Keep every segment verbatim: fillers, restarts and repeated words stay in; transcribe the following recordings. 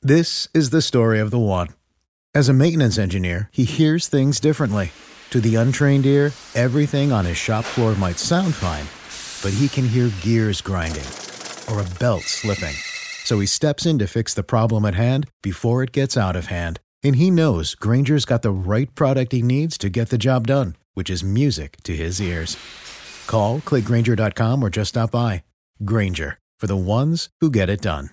This is the story of the one. As a maintenance engineer, he hears things differently. To the untrained ear, everything on his shop floor might sound fine, but he can hear gears grinding or a belt slipping. So he steps in to fix the problem at hand before it gets out of hand. And he knows Grainger's got the right product he needs to get the job done, which is music to his ears. Call, click Grainger dot com, or just stop by. Grainger, for the ones who get it done.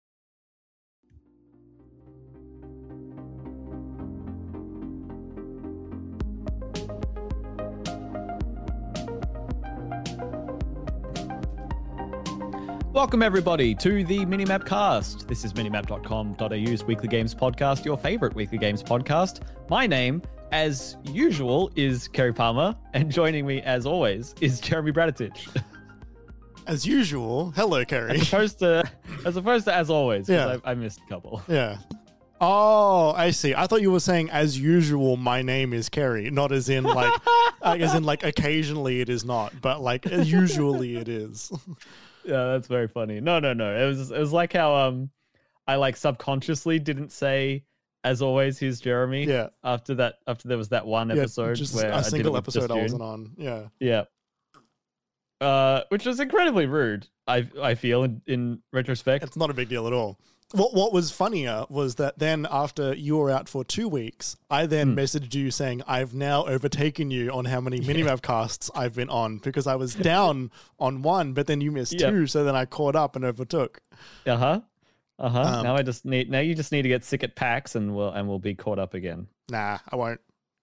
Welcome, everybody, to the Minimap Cast. This is minimap dot com dot a u's weekly games podcast, your favorite weekly games podcast. My name, as usual, is Kerry Palmer, and joining me, as always, is Jeremy Braditich. As usual, hello, Kerry. As opposed to, as opposed to as always, because Yeah. I, I missed a couple. Yeah. Oh, I see. I thought you were saying, as usual, my name is Kerry, not as in like, like as in like occasionally it is not, but like usually it is. Yeah, that's very funny. No, no, no. It was it was like how um I like subconsciously didn't say as always here's Jeremy. Yeah. After that after there was that one episode yeah, just where a I single did it with episode just I you. wasn't on. Yeah. Yeah. Uh which was incredibly rude, I I feel in, in retrospect. It's not a big deal at all. What what was funnier was that then after you were out for two weeks, I then Hmm. messaged you saying I've now overtaken you on how many minimap casts I've been on because I was down on one, but then you missed Yep. two, so then I caught up and overtook. Uh-huh. Uh-huh. Um, now I just need now you just need to get sick at PAX and we'll and we'll be caught up again. Nah, I won't.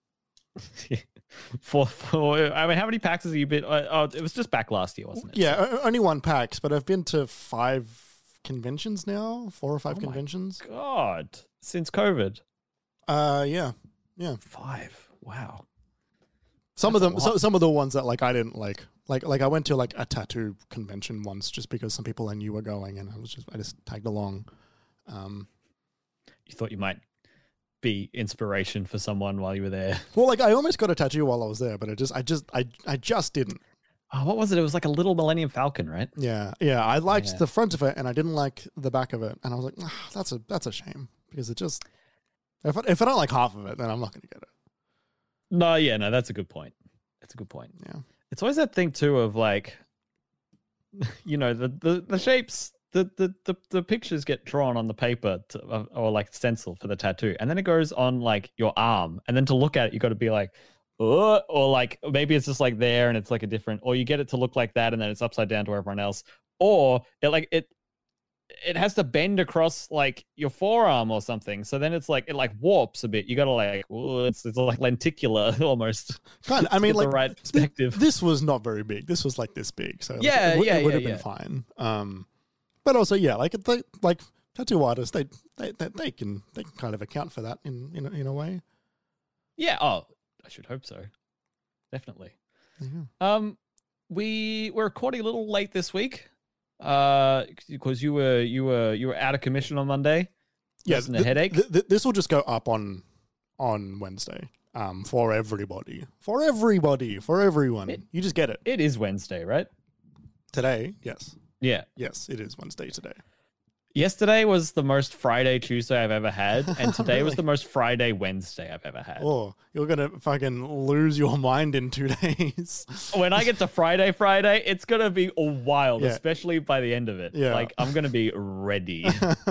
for, for I mean, how many PAXs have you been? Uh, oh, it was just back last year, wasn't it? Yeah, o- only one PAX, but I've been to five conventions now, four or five Oh my conventions. God, since COVID. Uh, yeah, yeah. Five. Wow. Some That's of a them, so, lot. some of the ones that like I didn't like, like like I went to like a tattoo convention once just because some people I knew were going, and I was just I just tagged along. Um, You thought you might be inspiration for someone while you were there. well, like I almost got a tattoo while I was there, but I just I just I I just didn't. Oh, what was it? It was like a little Millennium Falcon, right? Yeah, yeah. I liked Yeah. the front of it, and I didn't like the back of it, and I was like, ah, that's a that's a shame because it just if I, if I don't like half of it, then I'm not going to get it. No, yeah, no, that's a good point. That's a good point. Yeah. It's always that thing too of like, you know, the the, the shapes, the, the the the pictures get drawn on the paper to, or, or like stencil for the tattoo, and then it goes on like your arm, and then to look at it, you got to be like, oh, or like maybe it's just like there and it's like a different, or you get it to look like that and then it's upside down to everyone else, or it like it it has to bend across like your forearm or something, so then it's like it like warps a bit. You got to like, oh, it's it's like lenticular almost. Kind of, I to mean, get like the right perspective. This was not very big. This was like this big, so like, Yeah, it, would- yeah, it would yeah, have been yeah. fine. Um, but also, yeah, like they, like tattoo artists, they, they they they can they can kind of account for that in in a, in a way. Yeah. Oh, I should hope so. Definitely. Yeah. Um, we were recording a little late this week, uh, because you were you were you were out of commission on Monday. Yeah, Wasn't a th- headache. th- th- this will just go up on on Wednesday. Um, for everybody, for everybody, for everyone. It- you just get it It is Wednesday, right? today. Yes, Yeah. yes, it is Wednesday today. Yesterday was the most Friday Tuesday I've ever had, and today was Really? the most Friday Wednesday I've ever had. Oh, you're gonna fucking lose your mind in two days. When I get to Friday, Friday, it's gonna be wild, Yeah. especially by the end of it. Yeah. Like I'm gonna be ready.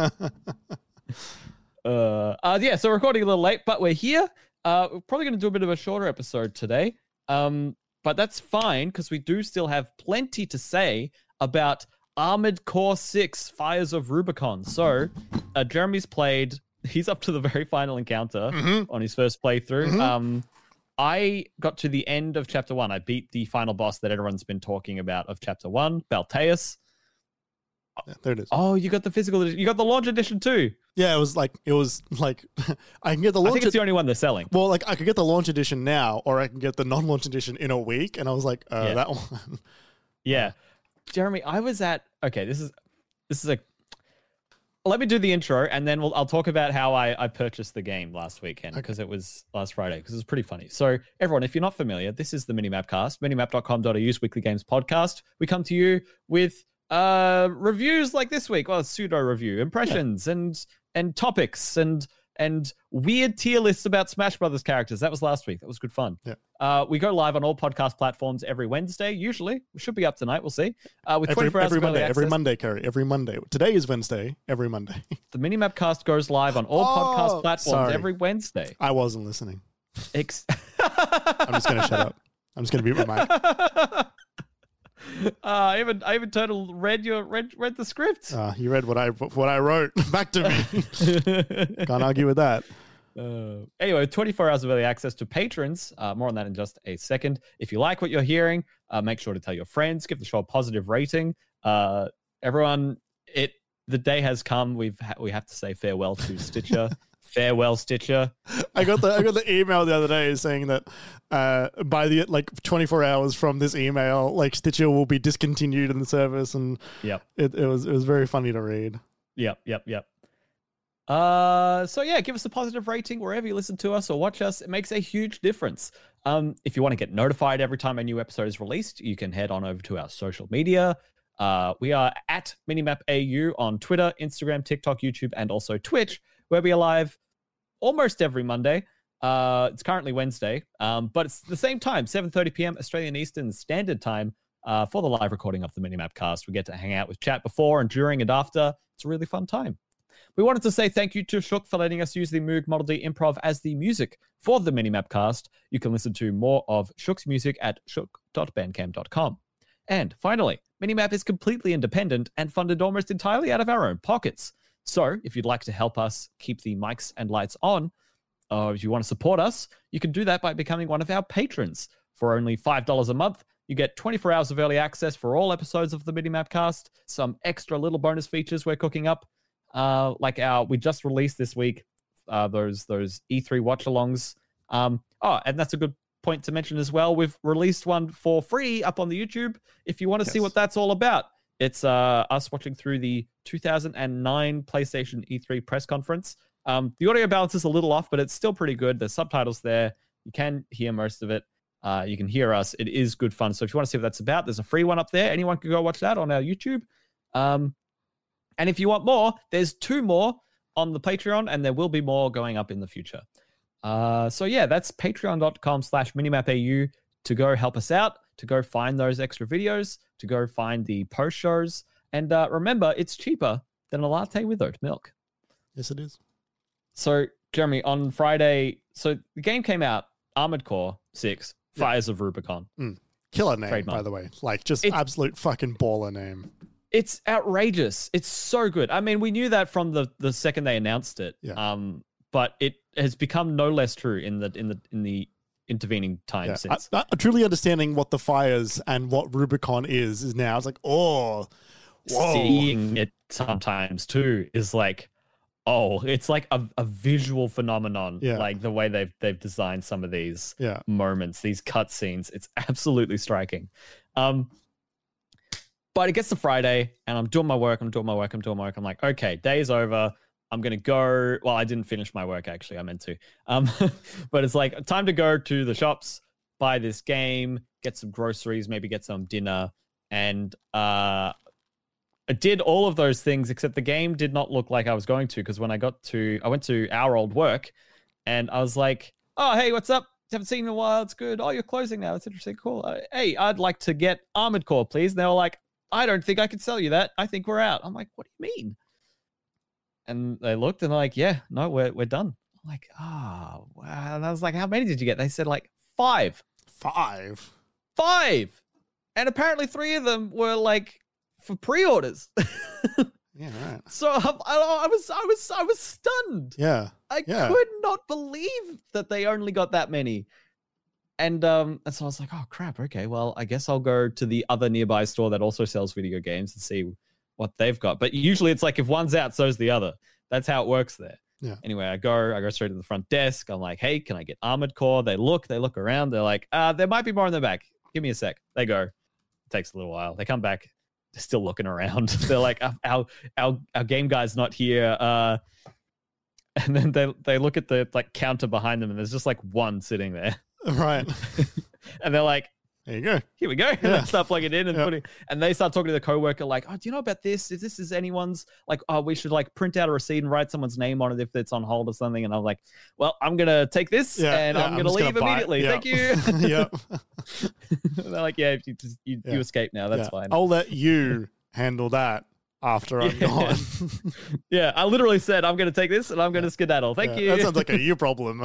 uh, uh, yeah. So we're recording a little late, but we're here. Uh, we're probably gonna do a bit of a shorter episode today. Um, but that's fine because we do still have plenty to say about Armored Core six Fires of Rubicon. So, uh, Jeremy's played. He's up to the very final encounter Mhm. on his first playthrough. Mhm. Um, I got to the end of chapter one. I beat the final boss that everyone's been talking about of chapter one, Balteus. Yeah, there it is. Oh, you got the physical edition. You got the launch edition too. Yeah, it was like it was like I can get the I launch. think it's the only one they're selling. well, like I could get the launch edition now, or I can get the non-launch edition in a week, and I was like, uh, Yeah. that one. Yeah. Jeremy, I was at okay, this is this is a let me do the intro and then we'll I'll talk about how I, I purchased the game last weekend because it was last Friday because it was pretty funny. So everyone, if you're not familiar, this is the Minimap Cast, minimap dot com dot a u's weekly games podcast. We come to you with Uh, reviews like this week, well, pseudo review, impressions, yeah. and and topics, and and weird tier lists about Smash Brothers characters. That was last week. That was good fun. Yeah. Uh, we go live on all podcast platforms every Wednesday. Usually, we should be up tonight. We'll see. Uh, with every, twenty-four hours every Monday, access. every Monday, Kerry, every Monday. Today is Wednesday. Every Monday. The Minimap Cast goes live on all oh, podcast platforms sorry. every Wednesday. I wasn't listening. Ex- I'm just gonna shut up. I'm just gonna mute my mic. Uh, I even I even totally read your read read the script. Uh, you read what I what I wrote back to me. Can't argue with that. Uh, anyway, twenty-four hours of early access to patrons. Uh, more on that in just a second. If you like what you're hearing, uh, make sure to tell your friends. Give the show a positive rating. Uh, everyone, it the day has come. We've ha- we have to say farewell to Stitcher. Farewell, Stitcher. I got the I got the email the other day saying that uh, by the like twenty-four hours from this email, like Stitcher will be discontinued in the service, and yep, it, it was it was very funny to read. Yep, yep, yep. Uh, so yeah, give us a positive rating wherever you listen to us or watch us. It makes a huge difference. Um, if you want to get notified every time a new episode is released, you can head on over to our social media. Uh, we are at Minimap A U on Twitter, Instagram, TikTok, YouTube, and also Twitch, where we are live almost every Monday. Uh, it's currently Wednesday, um, but it's the same time, seven thirty p.m. Australian Eastern Standard Time uh, for the live recording of the Minimap Cast. We get to hang out with chat before and during and after. It's a really fun time. We wanted to say thank you to Shook for letting us use the Moog Model D Improv as the music for the Minimap Cast. You can listen to more of Shook's music at shook dot bandcamp dot com. And finally, Minimap is completely independent and funded almost entirely out of our own pockets. So if you'd like to help us keep the mics and lights on, or if you want to support us, you can do that by becoming one of our patrons. For only five dollars a month, you get twenty-four hours of early access for all episodes of the Minimap Cast, some extra little bonus features we're cooking up, uh, like our, we just released this week, uh, those those E three watch-alongs. Um, oh, and that's a good point to mention as well. We've released one for free up on the YouTube if you want to yes. see what that's all about. It's uh, us watching through the two thousand nine PlayStation E three press conference. Um, the audio balance is a little off, but it's still pretty good. There's subtitles there. You can hear most of it. Uh, you can hear us. It is good fun. So if you want to see what that's about, there's a free one up there. Anyone can go watch that on our YouTube. Um, and if you want more, there's two more on the Patreon, and there will be more going up in the future. Uh, so yeah, that's patreon.com slash minimapau to go help us out, to go find those extra videos, to go find the post shows. And uh, remember, it's cheaper than a latte with oat milk. Yes, it is. So, Jeremy, on Friday, so the game came out, Armored Core six, Fires yeah. of Rubicon. Mm. Killer name, Trademark. By the way. Like, just it's, absolute fucking baller name. It's outrageous. It's so good. I mean, we knew that from the, the second they announced it. Yeah. Um, but it has become no less true in the in the in the intervening time yeah. since. I, I, truly understanding what the Fires and what Rubicon is is now. It's like, oh, whoa. Seeing it sometimes too is like, oh, it's like a, a visual phenomenon. Yeah. Like the way they've they've designed some of these yeah. moments, these cutscenes. It's absolutely striking. Um, but it gets to Friday, and I'm doing my work. I'm doing my work. I'm doing my work. I'm like, okay, day's over. I'm gonna go. Well, I didn't finish my work actually. I meant to. Um, but it's like time to go to the shops, buy this game, get some groceries, maybe get some dinner, and uh. I did all of those things, except the game did not look like I was going to, because when I got to, I went to our old work, and I was like, oh, hey, what's up? Haven't seen you in a while. It's good. Oh, you're closing now. It's interesting. Cool. Uh, hey, I'd like to get Armored Core, please. And they were like, I don't think I can sell you that. I think we're out. I'm like, what do you mean? And they looked, and they're like, yeah, no, we're we're done. I'm like, oh, wow. And I was like, how many did you get? They said like five. Five? Five. And apparently three of them were like, for pre-orders. Yeah, right. So I, I was, I was, I was stunned. Yeah, I yeah. could not believe that they only got that many. And um, and so I was like, oh crap. Okay, well, I guess I'll go to the other nearby store that also sells video games and see what they've got. But usually it's like if one's out, so's the other. That's how it works there. Yeah. Anyway, I go, I go straight to the front desk. I'm like, hey, can I get Armored Core? They look, they look around. They're like, uh, there might be more in the back. Give me a sec. They go. It takes a little while. They come back. They're still looking around. They're like, our our our game guy's not here. Uh, and then they they look at the like counter behind them, and there's just like one sitting there. Right. And they're like, There you go. Here we go. And Yeah. they start plugging it in and Yep. putting, and they start talking to the coworker like, oh, do you know about this? If this is anyone's, like, oh, we should like print out a receipt and write someone's name on it if it's on hold or something. And I'm like, well, I'm gonna take this Yeah, and yeah, I'm I'm gonna just leave gonna buy it. immediately. Yeah. Thank you. Yep. They're like, yeah, you just you, Yeah. you escape now. That's Yeah. fine. I'll let you handle that after I'm Yeah. gone. Yeah, I literally said I'm gonna take this and I'm gonna skedaddle. Thank Yeah, you. That sounds like a you problem.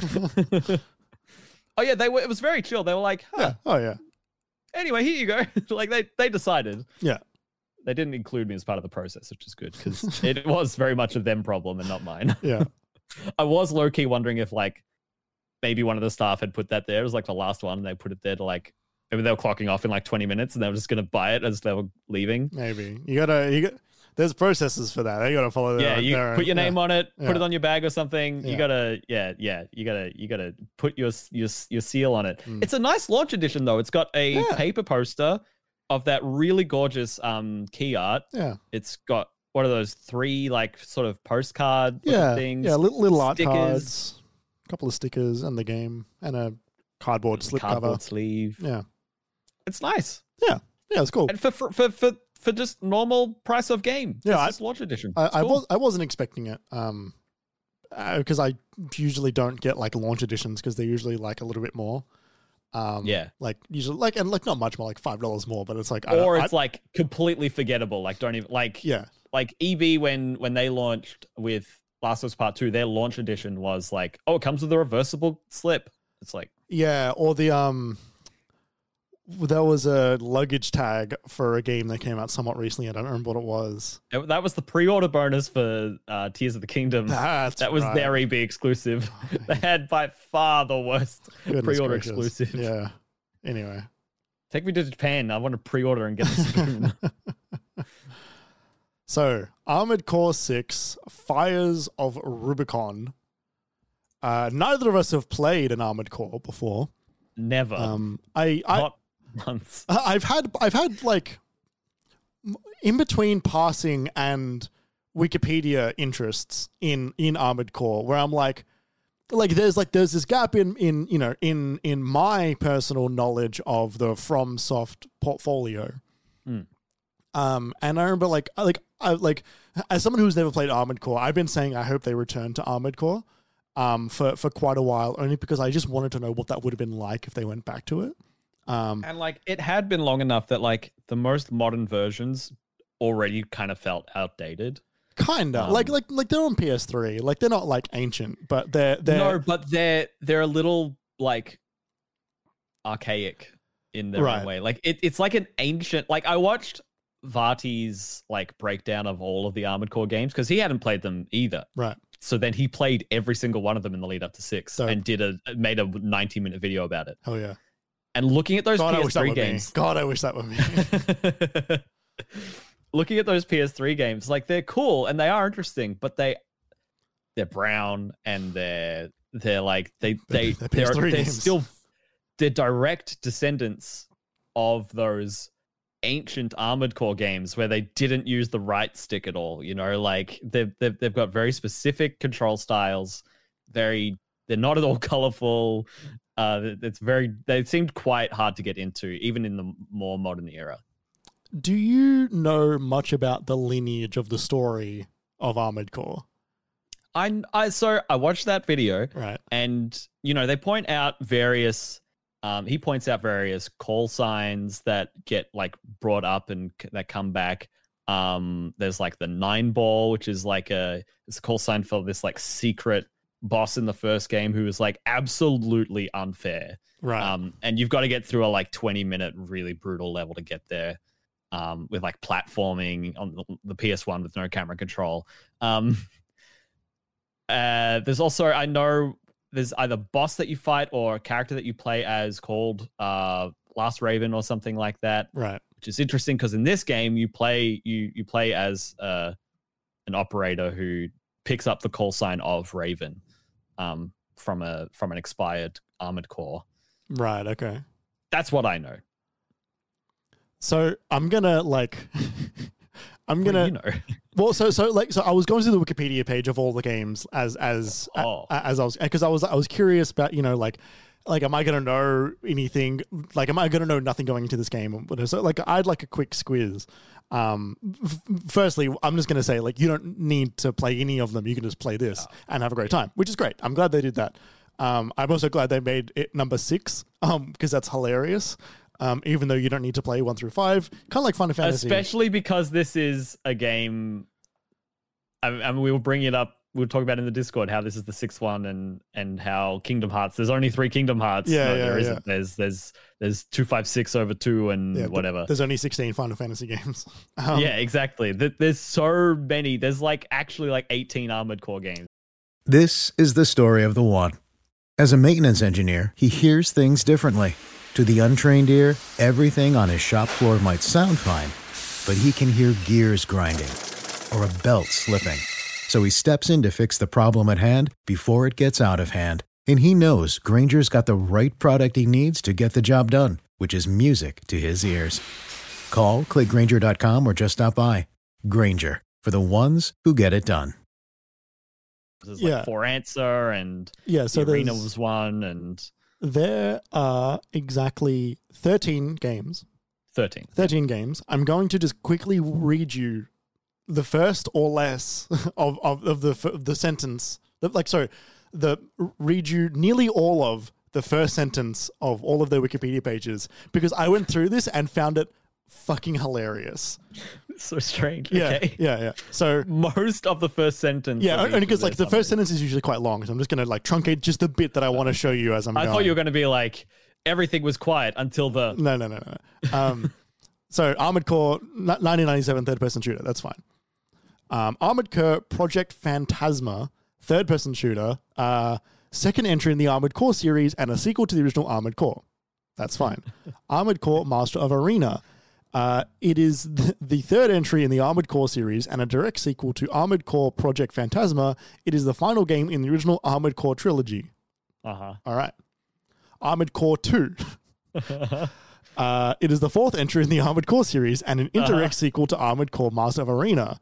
Oh yeah, they were. It was very chill. They were like, huh, yeah. Oh yeah. anyway, here you go. Like they they decided. Yeah. They didn't include me as part of the process, which is good because it was very much a them problem and not mine. Yeah. I was low key wondering if like maybe one of the staff had put that there. It was like the last one. And they put it there to like maybe they were clocking off in like twenty minutes and they were just gonna buy it as they were leaving. Maybe you gotta you got. There's processes for that. They gotta follow. Yeah, their, you their, put your name yeah. on it, Yeah. put it on your bag or something. Yeah. You gotta, yeah, yeah, you gotta, you gotta put your your your seal on it. Mm. It's a nice launch edition though. It's got a Yeah. paper poster of that really gorgeous um key art. Yeah. It's got what are those three like sort of postcard Yeah. things? Yeah. Little, little art stickers. cards, a couple of stickers, and the game, and a cardboard slip cardboard cover. sleeve. Yeah. It's nice. Yeah. Yeah. It's cool. And for for for for, for just normal price of game. Yeah, It's I- just launch edition. I, It's I cool. was I wasn't expecting it. Um, because I usually don't get like launch editions because they're usually like a little bit more. Um, Yeah. Like usually like and like not much more, like five dollars more, but it's like I don't- Or I- it's like completely forgettable. Like don't even like yeah. like E B when when they launched with Last of Us Part Two, their launch edition was like, oh, it comes with a reversible slip. It's like, Yeah, or the um, there was a luggage tag for a game that came out somewhat recently. I don't remember what it was. it- that was the pre-order bonus for uh, Tears of the Kingdom. That's that was right. their E B exclusive. They had by far the worst Goodness pre-order gracious. exclusive. Yeah. Anyway, Take me to Japan. I want to pre-order and get the spoon. so Armored Core Six: Fires of Rubicon. Uh, neither of us have played an Armored Core before. Never. Um, I, I Not once. I've had I've had like m- in between passing and Wikipedia interests in in Armored Core where I'm like like there's like there's this gap in in you know in in my personal knowledge of the FromSoft portfolio. Mm. Um, and I remember like I- like I like as someone who's never played Armored Core, I've been saying I hope they return to Armored Core um for for quite a while, only because I just wanted to know what that would have been like if they went back to it. Um, And like it had been long enough that like the most modern versions already kind of felt outdated. Kinda Um, like like like they're on P S three. Like they're not like ancient, but they're they're No, but they're they're a little like archaic in their Right. own way. Like it, it's like an ancient. Like I watched Vati's like breakdown of all of the Armored Core games because he hadn't played them either. right. So then he played every single one of them in the lead up to six Dope. and did a made a ninety minute video about it. Hell yeah. And looking at those God, I wish that P S three were games, me. God, I wish that were me. looking at those P S three games, like they're cool and they are interesting, but they they're brown and they're they're like they they They're they're, P S three they're games. still they're direct descendants of those ancient Armored Core games where they didn't use the right stick at all. You know, like they've they've, they've got very specific control styles. Very, they're not at all colorful. Uh, it's very. They seemed quite hard to get into, even in the more modern era. Do you know much about the lineage of the story of Armored Core? I I so I watched that video, Right. and you know they point out various. Um, he points out various call signs that get like brought up and c- that come back. Um, there's like the nine ball, which is like a it's a call sign for this like secret boss in the first game who was like absolutely unfair. Right. Um, and you've got to get through a like twenty minute really brutal level to get there. Um, with like platforming on the, the P S one with no camera control. Um, uh, there's also I know. There's either boss that you fight or a character that you play as called uh, Last Raven or something like that, right. which is interesting because in this game you play you you play as uh, an operator who picks up the call sign of Raven um, from a from an expired Armored Core. Right. Okay. That's what I know. So I'm gonna like, I'm What do gonna. you know. Well, so so like so I was going through the Wikipedia page of all the games as as Oh. a- as I was because I was I was curious about you know like like, am I going to know anything? Like, am I going to know nothing going into this game? So, like, I'd like a quick squiz. Um, f- firstly, I'm just going to say, like, you don't need to play any of them. You can just play this oh. and have a great time, which is great. I'm glad they did that. Um, I'm also glad they made it number six, um, because that's hilarious. Um, even though you don't need to play one through five, kind of like Final Fantasy. Especially because this is a game. I, I mean, we will bring it up. We'll talk about in the Discord how this is the sixth one, and and how Kingdom Hearts. There's only three Kingdom Hearts. Yeah, no, yeah, there yeah. isn't. There's there's there's two five six over two and yeah, whatever. There's only sixteen Final Fantasy games. Um, yeah, exactly. There's so many. There's like actually like eighteen Armored Core games. This is the story of the one. As a maintenance engineer, he hears things differently. To the untrained ear, everything on his shop floor might sound fine, but he can hear gears grinding or a belt slipping. So he steps in to fix the problem at hand before it gets out of hand. And he knows Granger's got the right product he needs to get the job done, which is music to his ears. Call, click Granger dot com, or just stop by. Granger, for the ones who get it done. There's Yeah. like For Answer and Yeah, so the Arena there's- was one and There are exactly thirteen games. thirteen. thirteen games. I'm going to just quickly read you the first or less of, of, of the of the sentence. Like, sorry, the read you nearly all of the first sentence of all of their Wikipedia pages, because I went through this and found it fucking hilarious. So strange. Yeah, Okay. yeah, yeah. So Most of the first sentence. yeah, of each only because of like their the first summaries. sentence is usually quite long, so I'm just gonna like truncate just the bit that I want to show you as I'm I going. thought you were going to be like, everything was quiet until the. No, no, no, no. Um, so Armored Core nineteen ninety-seven third-person shooter. That's fine. Um, Armored Core Project Phantasma third-person shooter. Uh, second entry in the Armored Core series and a sequel to the original Armored Core. That's fine. Armored Core Master of Arena. Uh, it is th- the third entry in the Armored Core series and a direct sequel to Armored Core Project Phantasma. It is the final game in the original Armored Core trilogy. Uh huh. All right. Armored Core two. uh, it is the fourth entry in the Armored Core series and an indirect Uh-huh. sequel to Armored Core Master of Arena.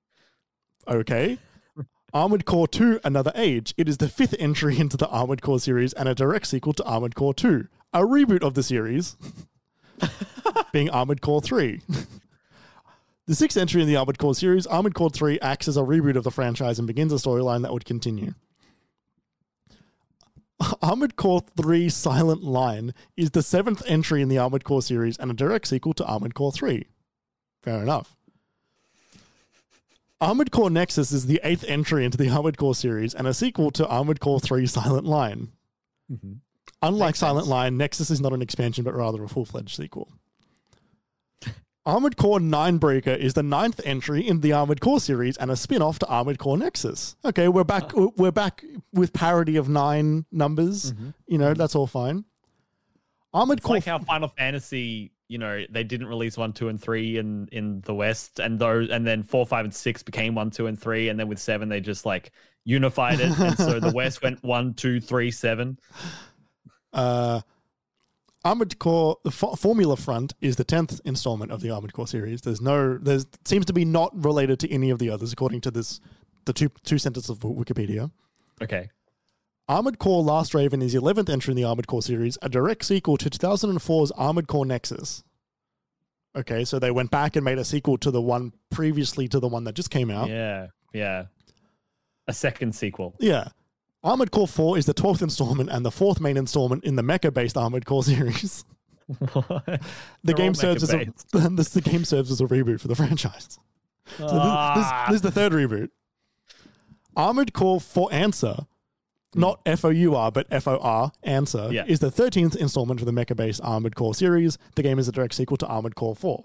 Okay. Armored Core two, Another Age. It is the fifth entry into the Armored Core series and a direct sequel to Armored Core two, a reboot of the series, being Armored Core three. The sixth entry in the Armored Core series, Armored Core three, acts as a reboot of the franchise and begins a storyline that would continue. Armored Core three Silent Line is the seventh entry in the Armored Core series and a direct sequel to Armored Core three. Fair enough. Armored Core Nexus is the eighth entry into the Armored Core series and a sequel to Armored Core three Silent Line. Mm-hmm. Unlike Makes Silent sense. Line, Nexus is not an expansion but rather a full-fledged sequel. Armored Core Ninebreaker is the ninth entry in the Armored Core series and a spin-off to Armored Core Nexus. Okay, we're back we're back with parity of nine numbers. Mm-hmm. You know, that's all fine. Armored It's Core like how Final Fantasy, you know, they didn't release one, two, and three in in the West, and those, and then four, five, and six became one, two, and three, and then with seven they just like unified it, and so the West went one, two, three, seven. Uh, Armored Core the F- Formula Front is the tenth installment of the Armored Core series. There's no, there's seems to be not related to any of the others according to this, the two two sentences of Wikipedia. Okay. Armored Core Last Raven is the eleventh entry in the Armored Core series, a direct sequel to two thousand four's Armored Core Nexus. Okay, so they went back and made a sequel to the one previously to the one that just came out. Yeah, yeah. A second sequel. Yeah. Armored Core four is the twelfth installment and the fourth main installment in the mecha-based Armored Core series. The They're game all serves as a mecha-based. this, the game serves as a reboot for the franchise. So this, this, Ah. this is the third reboot. Armored Core For Answer, not F O U R, but F O R, Answer, Yeah. is the thirteenth installment of the mecha-based Armored Core series. The game is a direct sequel to Armored Core four.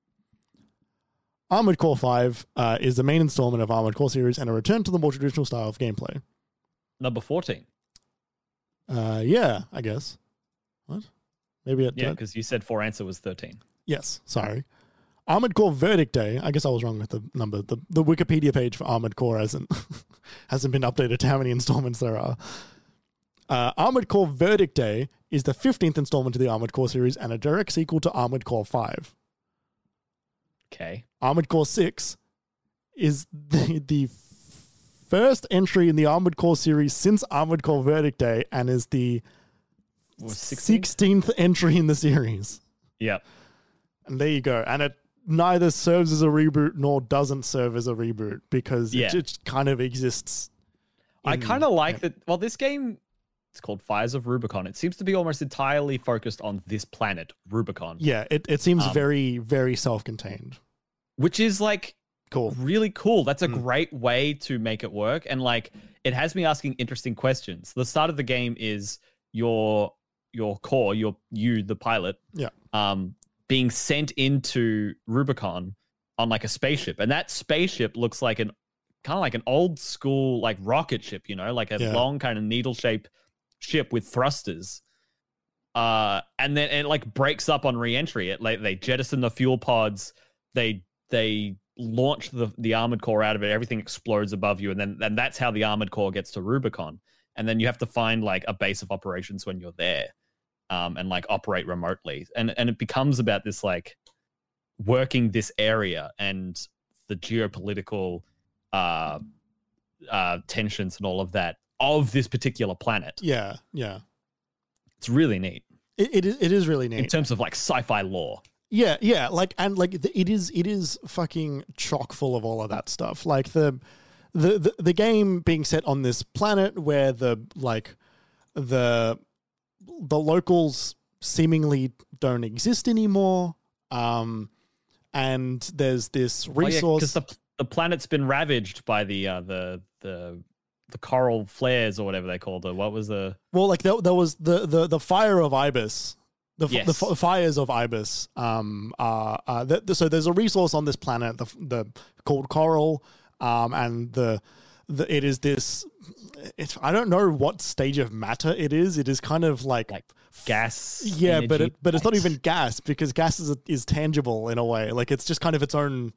Armored Core five uh, is the main installment of Armored Core series and a return to the more traditional style of gameplay. Number fourteen. Uh, yeah, I guess. What? Maybe it. Yeah, because you said four answer was thirteen. Yes, sorry. Armored Core Verdict Day. I guess I was wrong with the number. The, the Wikipedia page for Armored Core hasn't hasn't been updated to how many installments there are. Uh, Armored Core Verdict Day is the fifteenth installment of the Armored Core series and a direct sequel to Armored Core five. Okay. Armored Core six is the, the first entry in the Armored Core series since Armored Core Verdict Day and is the sixteenth entry in the series. Yep. And there you go. And it neither serves as a reboot nor doesn't serve as a reboot because Yeah. it just kind of exists. I in- kind of like yeah. that. Well, this game, it's called Fires of Rubicon. It seems to be almost entirely focused on this planet, Rubicon. Yeah, it, it seems Um, very, very self-contained. Which is like Cool. really cool. That's a Mm. great way to make it work. And like, it has me asking interesting questions. The start of the game is your your core, your you, the pilot, Yeah. um, being sent into Rubicon on like a spaceship, and that spaceship looks like an kind of like an old school like rocket ship, you know, like a Yeah. long kind of needle shaped ship with thrusters. Uh, and then it like breaks up on re-entry. It like they jettison the fuel pods, they they launch the the armored core out of it. Everything explodes above you, and then and that's how the armored core gets to Rubicon. And then you have to find like a base of operations when you're there. Um, and like operate remotely, and and it becomes about this like working this area and the geopolitical uh, uh, tensions and all of that of this particular planet. Yeah, yeah. It's really neat It, it, is, it is really in neat. terms of like sci-fi lore. Yeah, yeah. Like, and like, the, it is, it is fucking chock full of all of that stuff. Like the, the, the, the game being set on this planet where the like the the locals seemingly don't exist anymore. Um, and there's this resource. because the the planet's been ravaged by the uh, the the the coral flares or whatever they called it. What was the Well, like there, there was the, the, the fire of Ibis, the, f- Yes. the f- fires of Ibis. Um, uh, uh, th- th- so there's a resource on this planet, the, the called coral, um, and the, the it is this. It's I don't know what stage of matter it is. It is kind of like, like gas? yeah, but energy it, but it's not plate? even gas because gas is is tangible in a way. Like it's just kind of its own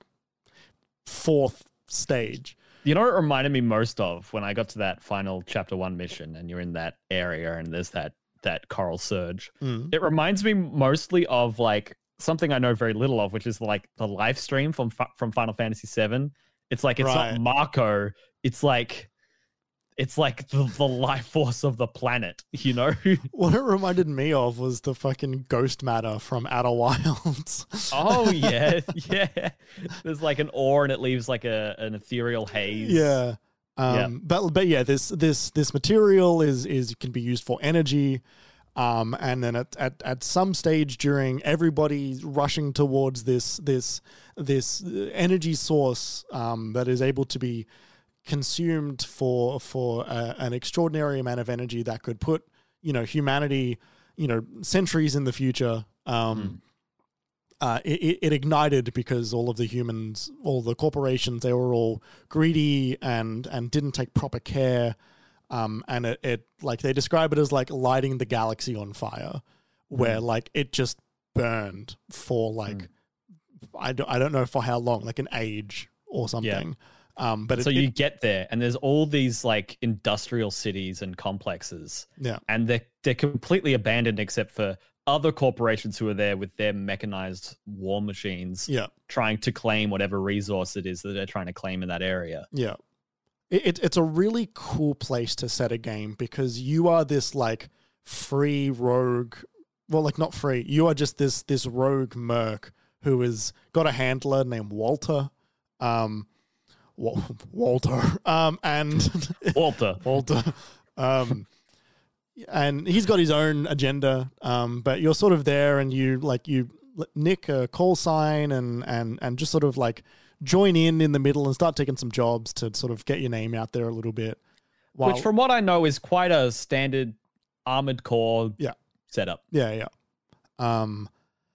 fourth stage. You know what it reminded me most of when I got to that final chapter one mission and you're in that area and there's that that coral surge. Mm. It reminds me mostly of like something I know very little of, which is like the live stream from Fi- from Final Fantasy seven. It's like it's Right. not Marco. It's like it's like the, the life force of the planet, you know? What it reminded me of was the fucking ghost matter from Outer Wilds. Oh yeah, yeah. There's like an ore and it leaves like a an ethereal haze. Yeah. Um, Yeah. but but yeah, this this this material is is can be used for energy, um, and then at, at at some stage during everybody rushing towards this this this energy source um, that is able to be consumed for for uh, an extraordinary amount of energy that could put you know humanity you know centuries in the future. Um, Uh, it, it ignited because all of the humans, all the corporations, they were all greedy and and didn't take proper care. Um, and it, it like they describe it as like lighting the galaxy on fire, where like it just burned for like I don't I don't know for how long, like an age or something. Um, but So it, you it- get there, and there's all these like industrial cities and complexes, yeah and they're they're completely abandoned except for other corporations who are there with their mechanized war machines, yeah trying to claim whatever resource it is that they're trying to claim in that area. Yeah. It, it, it's a really cool place to set a game because you are this like free rogue, well, like not free. You are just this this rogue merc who has got a handler named Walter. Um, Wa- Walter. Um, and Walter. Walter. Um, and he's got his own agenda. Um, but you're sort of there and you like you nick a call sign and and and just sort of like join in in the middle and start taking some jobs to sort of get your name out there a little bit. While, Which, from what I know, is quite a standard armored core Yeah. setup. yeah, yeah. Um,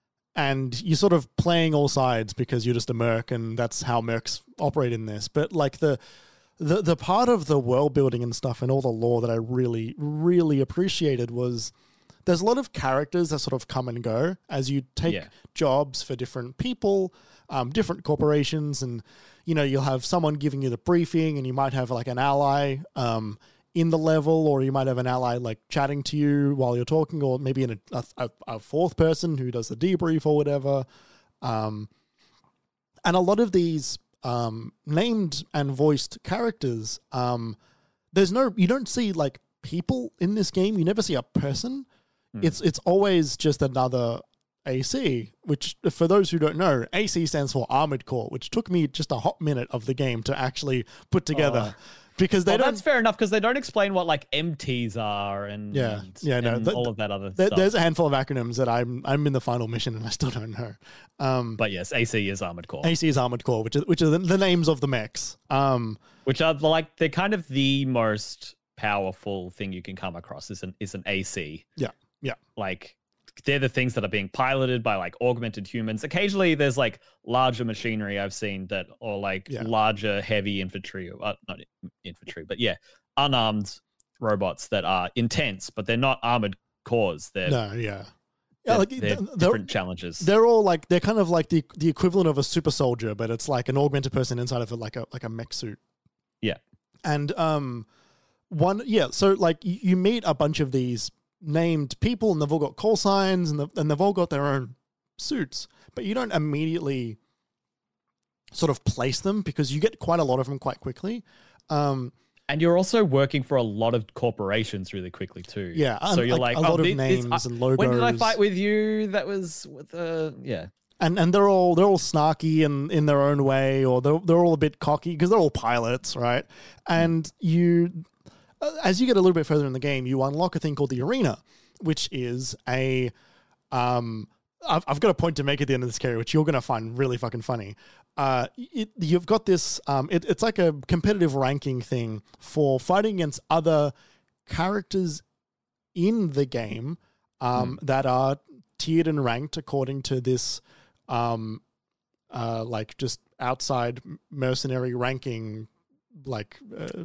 and you're sort of playing all sides because you're just a merc, and that's how mercs operate in this. But like the the the part of the world building and stuff and all the lore that I really really appreciated was there's a lot of characters that sort of come and go as you take Yeah. jobs for different people, um, different corporations, and you know you'll have someone giving you the briefing, and you might have like an ally um, in the level, or you might have an ally like chatting to you while you're talking, or maybe in a, a, a fourth person who does the debrief or whatever. Um, and a lot of these um, named and voiced characters, um, there's no, you don't see like people in this game. You never see a person. Hmm. It's it's always just another A C, which for those who don't know, A C stands for Armored Core, which took me just a hot minute of the game to actually put together. Oh. Because they well, don't. That's fair enough because they don't explain what like M Ts are and Yeah, and, yeah, no, and th- all of that other There, stuff. there's a handful of acronyms that I'm I'm in the final mission and I still don't know. Um, But yes, A C is Armored Core, A C is Armored Core, which is which are the, the names of the mechs. Um, which are like they're kind of the most powerful thing you can come across. Is an is an A C. yeah, yeah, Like they're the things that are being piloted by like augmented humans. Occasionally, there's like larger machinery I've seen that, or like Yeah. larger heavy infantry, or uh, not infantry, but yeah, unarmed robots that are intense, but they're not armored cores. They're no, yeah, yeah. they're, Like they're they're, different challenges. they're all like they're kind of like the the equivalent of a super soldier, but it's like an augmented person inside of it, like a like a mech suit. Yeah, And um, one yeah, so like you, you meet a bunch of these named people, and they've all got call signs, and, the, and they've all got their own suits, but you don't immediately sort of place them because you get quite a lot of them quite quickly. Um, and you're also working for a lot of corporations really quickly too. Yeah, so and, you're like, like, a oh, lot of this- this- names uh, and logos. When did I fight with you? That was with uh, yeah. and and they're all they're all snarky and in their own way, or they're they're all a bit cocky because they're all pilots, right? And you, uh, as you get a little bit further in the game, you unlock a thing called the arena, which is a um. I've, I've got a point to make at the end of this, Kerry, which you're going to find really fucking funny. Uh, it, you've got this. Um, it, it's like a competitive ranking thing for fighting against other characters in the game um, that are tiered and ranked according to this, um, uh, like just outside mercenary ranking, like uh,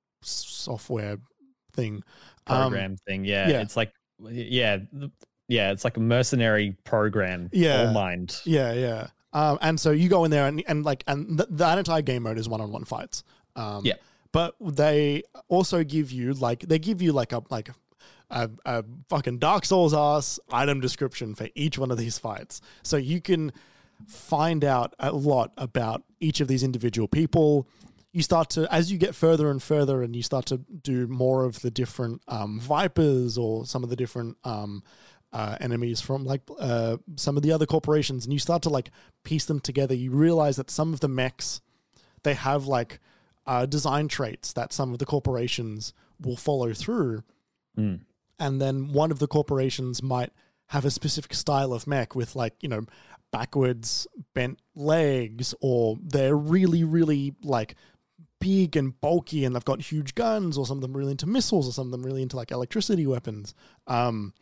software thing, program um, thing. Yeah, yeah. it's like yeah, th- yeah, it's like a mercenary program. Yeah. All mind. Yeah, yeah. Um, and so you go in there and, and like, and th- that entire game mode is one-on-one fights. Um, Yeah. But they also give you like, they give you like a, like a, a fucking Dark Souls ass item description for each one of these fights. So you can find out a lot about each of these individual people. You start to, as you get further and further and you start to do more of the different um, Vipers or some of the different um, uh, enemies from like uh, some of the other corporations, and you start to like piece them together, you realize that some of the mechs, they have like uh, design traits that some of the corporations will follow through. Mm. And then one of the corporations might have a specific style of mech with like, you know, backwards bent legs, or they're really, really like big and bulky and they've got huge guns, or some of them really into missiles, or some of them really into like electricity weapons. Um,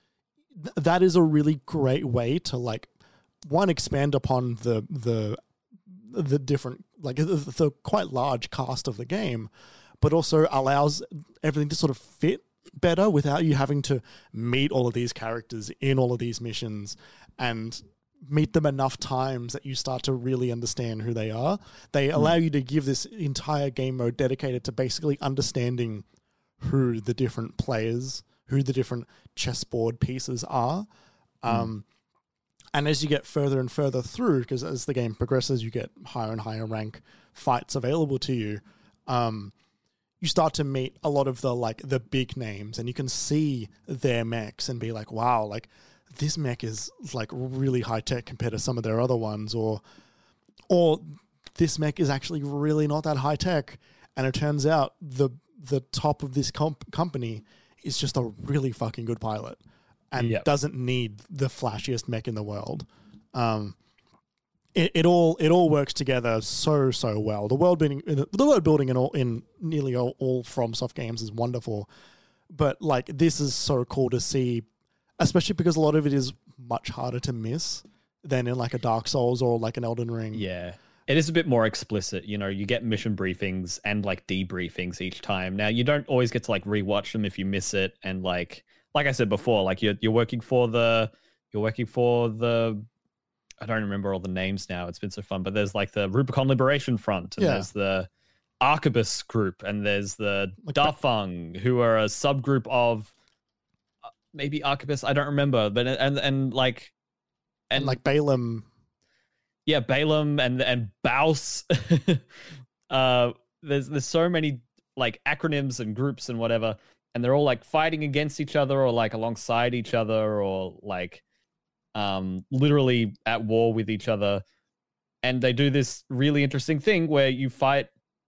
th- that is a really great way to like, one, expand upon the, the, the different, like the, the quite large cast of the game, but also allows everything to sort of fit better without you having to meet all of these characters in all of these missions and meet them enough times that you start to really understand who they are. They allow you to give this entire game mode dedicated to basically understanding who the different players, who the different chessboard pieces are. Um, and as you get further and further through, because as the game progresses, you get higher and higher rank fights available to you. Um, you start to meet a lot of the like the big names, and you can see their mechs and be like, wow, like this mech is like really high tech compared to some of their other ones, or or this mech is actually really not that high tech. And it turns out the the top of this comp- company is just a really fucking good pilot and Yep. doesn't need the flashiest mech in the world. Um, it, it all it all works together so so well. The world building, the world building in all in nearly all, all FromSoft games is wonderful, but like this is so cool to see, especially because a lot of it is much harder to miss than in like a Dark Souls or like an Elden Ring. Yeah. It is a bit more explicit. You know, you get mission briefings and like debriefings each time. Now, you don't always get to like rewatch them if you miss it. And like, like I said before, like you're you're working for the you're working for the I don't remember all the names now. It's been so fun, but there's like the Rubicon Liberation Front, and Yeah. there's the Arquebus group, and there's the Like Dafeng, who are a subgroup of uh, maybe Arquebus. I don't remember, but and and like And like Balaam. yeah, Balaam and and Baus. uh, there's there's so many like acronyms and groups and whatever. and they're all like fighting against each other or like alongside each other or like um, literally at war with each other. And they do this really interesting thing where you fight.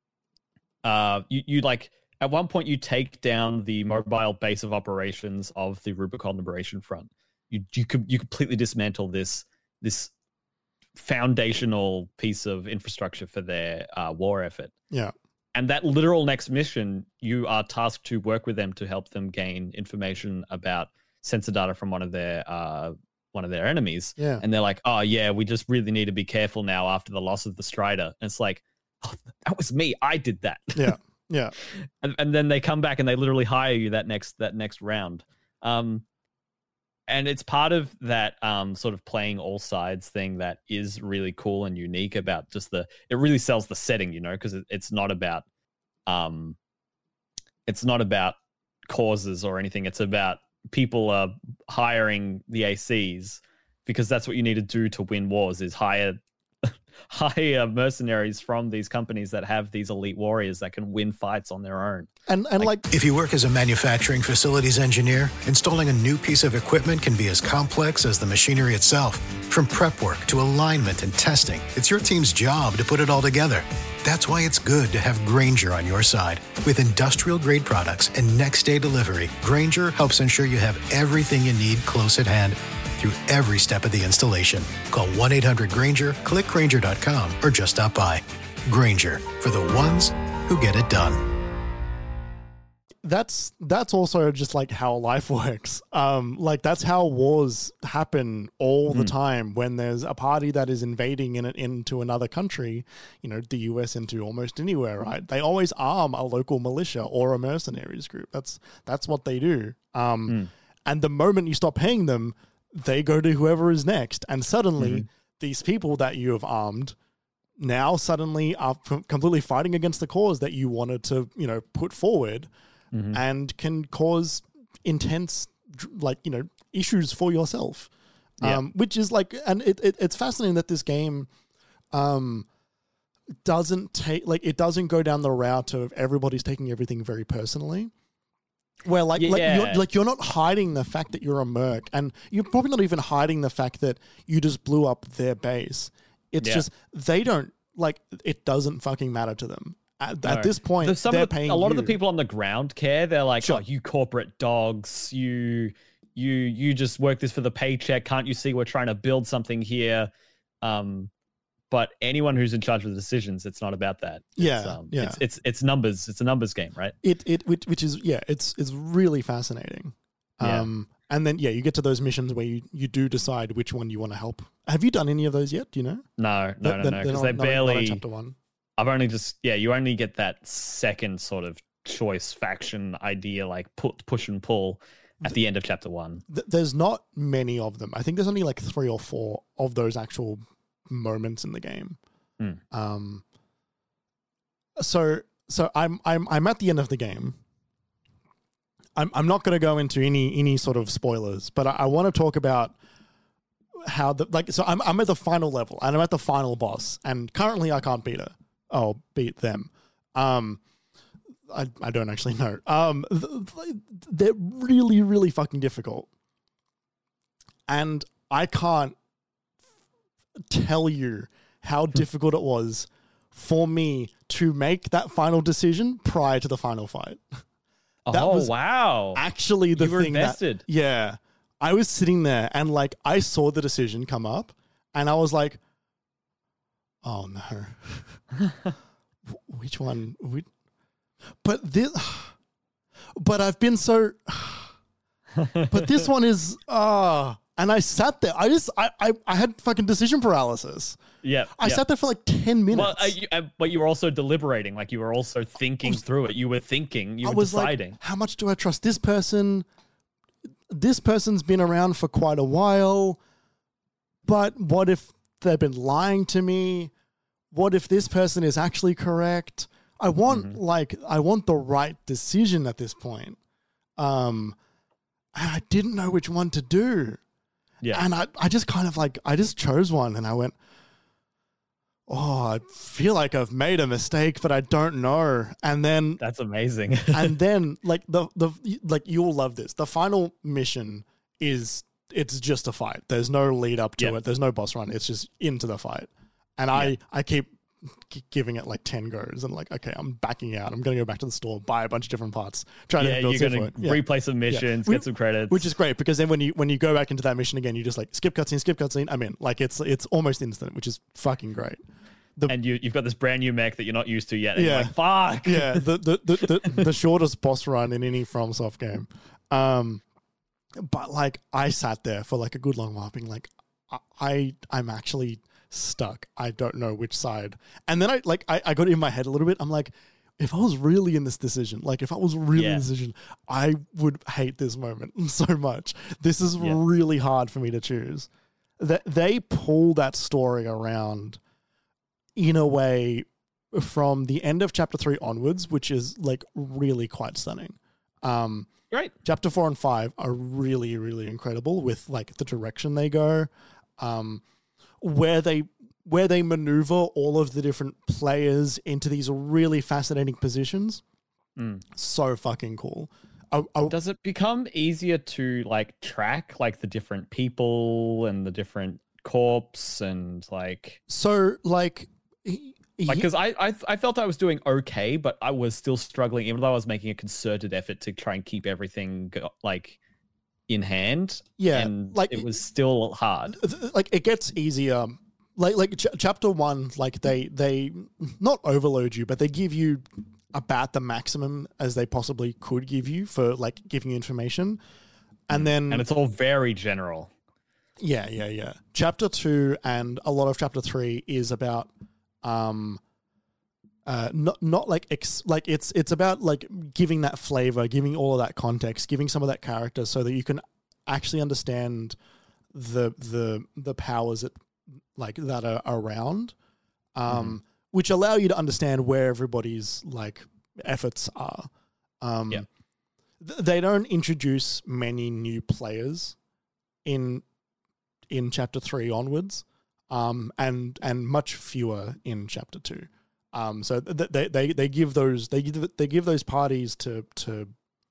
Uh, you you like at one point you take down the mobile base of operations of the Rubicon Liberation Front. You you could you completely dismantle this this foundational piece of infrastructure for their uh, war effort. Yeah. And that literal next mission, you are tasked to work with them to help them gain information about sensor data from one of their uh, one of their enemies. Yeah. And they're like, oh yeah, we just really need to be careful now after the loss of the Strider. And it's like, oh, that was me. I did that. Yeah. Yeah. and, and then they come back and they literally hire you that next that next round. Um, and it's part of that um, sort of playing all sides thing that is really cool and unique about just the, it really sells the setting, you know, because it, it's not about, um, it's not about causes or anything. It's about people are hiring the A Cs because that's what you need to do to win wars is hire hire mercenaries from these companies that have these elite warriors that can win fights on their own. And and like, If you work as a manufacturing facilities engineer, installing a new piece of equipment can be as complex as the machinery itself. From prep work to alignment and testing, it's your team's job to put it all together. That's why it's good to have Grainger on your side. With industrial-grade products and next-day delivery, Grainger helps ensure you have everything you need close at hand through every step of the installation. Call one eight hundred Grainger, click Grainger dot com, or just stop by. Grainger, for the ones who get it done. that's that's also just like how life works. Um, like that's how wars happen all the time. When there's a party that is invading in it into another country, you know, the U S into almost anywhere, right? They always arm a local militia or a mercenaries group. That's that's what they do. Um, Mm. And the moment you stop paying them, they go to whoever is next, and suddenly Mhm. these people that you have armed now suddenly are f- completely fighting against the cause that you wanted to, you know, put forward, Mhm. and can cause intense, dr- like, you know, issues for yourself. Yeah. Um, which is like, and it, it it's fascinating that this game, um, doesn't take like it doesn't go down the route of everybody's taking everything very personally. Where like like Yeah. you're like you're not hiding the fact that you're a merc, and you're probably not even hiding the fact that you just blew up their base. It's Yeah. just they don't like it doesn't fucking matter to them at, No. at this point. The- some they're of the, paying a lot of the you. people on the ground care. They're like, Sure. oh, you corporate dogs, you you you just work this for the paycheck. Can't you see we're trying to build something here? Um, but anyone who's in charge of the decisions, it's not about that. It's, Yeah, um, yeah. It's, it's it's numbers. It's a numbers game, right? It it which, which is yeah, it's it's really fascinating. Yeah. Um, and then yeah, you get to those missions where you, you do decide which one you want to help. Have you done any of those yet? Do you know? No, no, no, no, because they not- not in barely. chapter one. I've only just yeah. You only get that second sort of choice faction idea, like put push and pull at the end of chapter one. Th- there's not many of them. I think there's only like three or four of those actual moments in the game. Mm. Um. So so I'm I'm I'm at the end of the game. I'm I'm not going to go into any any sort of spoilers, but I, I want to talk about how the like. So I'm I'm at the final level and I'm at the final boss, and currently I can't beat her. Oh, beat them. Um. I, I don't actually know. Um, th- th- they're really, really fucking difficult. And I can't tell you how difficult it was for me to make that final decision prior to the final fight. That oh was wow! Actually, the You were thing that- invested. yeah, I was sitting there and like I saw the decision come up, and I was like, "Oh no, Wh- which one?" Which, but this, but I've been so, but this one is, ah, and I sat there. I just, I, I, I had fucking decision paralysis. Yeah, I yeah. sat there for like ten minutes. Well, uh, you, uh, but you were also deliberating, like you were also thinking through it. You were thinking, you I were was deciding. like, how much do I trust this person? This person's been around for quite a while, but what if they've been lying to me? What if this person is actually correct? I want Mm-hmm. like I want the right decision at this point. Um, and I didn't know which one to do. yeah, And I, I just kind of like I just chose one and I went, oh, I feel like I've made a mistake, but I don't know. And then That's amazing. and then like the the like you'll love this. The final mission is it's just a fight. There's no lead up to Yep. it. There's no boss run. It's just into the fight. And I Yep. I keep g- giving it like ten goes and like, okay, I'm backing out. I'm going to go back to the store, buy a bunch of different parts, try yeah, to build you're some gonna for it. Yeah. replay some missions, We- get some credits, Which is great because then when you when you go back into that mission again, you just like skip cutscene, skip cutscene. I'm in. Like it's it's almost instant, which is fucking great. and you you've got this brand new mech that you're not used to yet. And Yeah. you're like, fuck. Yeah, the the, the, the the shortest boss run in any FromSoft game. Um, but like I sat there for like a good long while, being like, I, I I'm actually stuck. I don't know which side. And then I like I, I got it in my head a little bit. I'm like, if I was really in this decision, like if I was really Yeah. in this decision, I would hate this moment so much. This is Yeah. really hard for me to choose. That they pull that story around in a way from the end of chapter three onwards, which is like really quite stunning. Um, Great. chapter four and five are really, really incredible with like the direction they go, um, where they where they maneuver all of the different players into these really fascinating positions. Mm. So fucking cool. I, I, Does it become easier to like track like the different people and the different corps and like so like. he- like he- because I, I I felt I was doing okay, but I was still struggling, even though I was making a concerted effort to try and keep everything go, like in hand. Yeah, and like- it was still hard. like it gets easier like like ch- chapter one, like they they not overload you, but they give you about the maximum as they possibly could give you for like giving you information, and then And it's all very general. yeah yeah yeah chapter two and a lot of chapter three is about um uh not not like ex- like it's it's about like giving that flavor, giving all of that context, giving some of that character so that you can actually understand the the the powers that like that are around, um Mm-hmm. which allow you to understand where everybody's like efforts are. um Yeah. th- they don't introduce many new players in in chapter three onwards, um and and much fewer in chapter two. Um, so th- they, they they give those they give they give those parties to to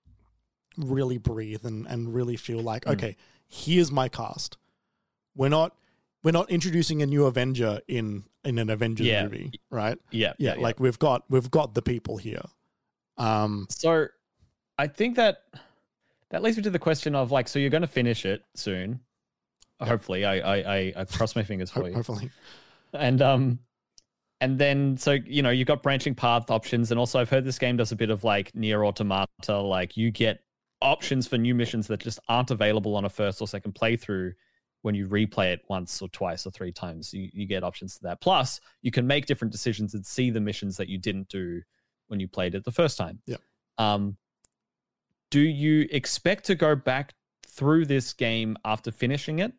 really breathe and, and really feel like, Mm. okay, here's my cast. We're not we're not introducing a new Avenger in in an Avengers Yeah. movie, right? Yeah, Yeah, like we've got we've got the people here. Um, so I think that that leads me to the question of like, so you're going to finish it soon, hopefully. I I I, I cross my fingers for ho- you. hopefully, And um, and then so you know you've got branching path options, and also I've heard this game does a bit of like Nier Automata, like you get options for new missions that just aren't available on a first or second playthrough. When you replay it once or twice or three times, you, you get options to that. Plus, you can make different decisions and see the missions that you didn't do when you played it the first time. Yeah. Um, do you expect to go back through this game after finishing it?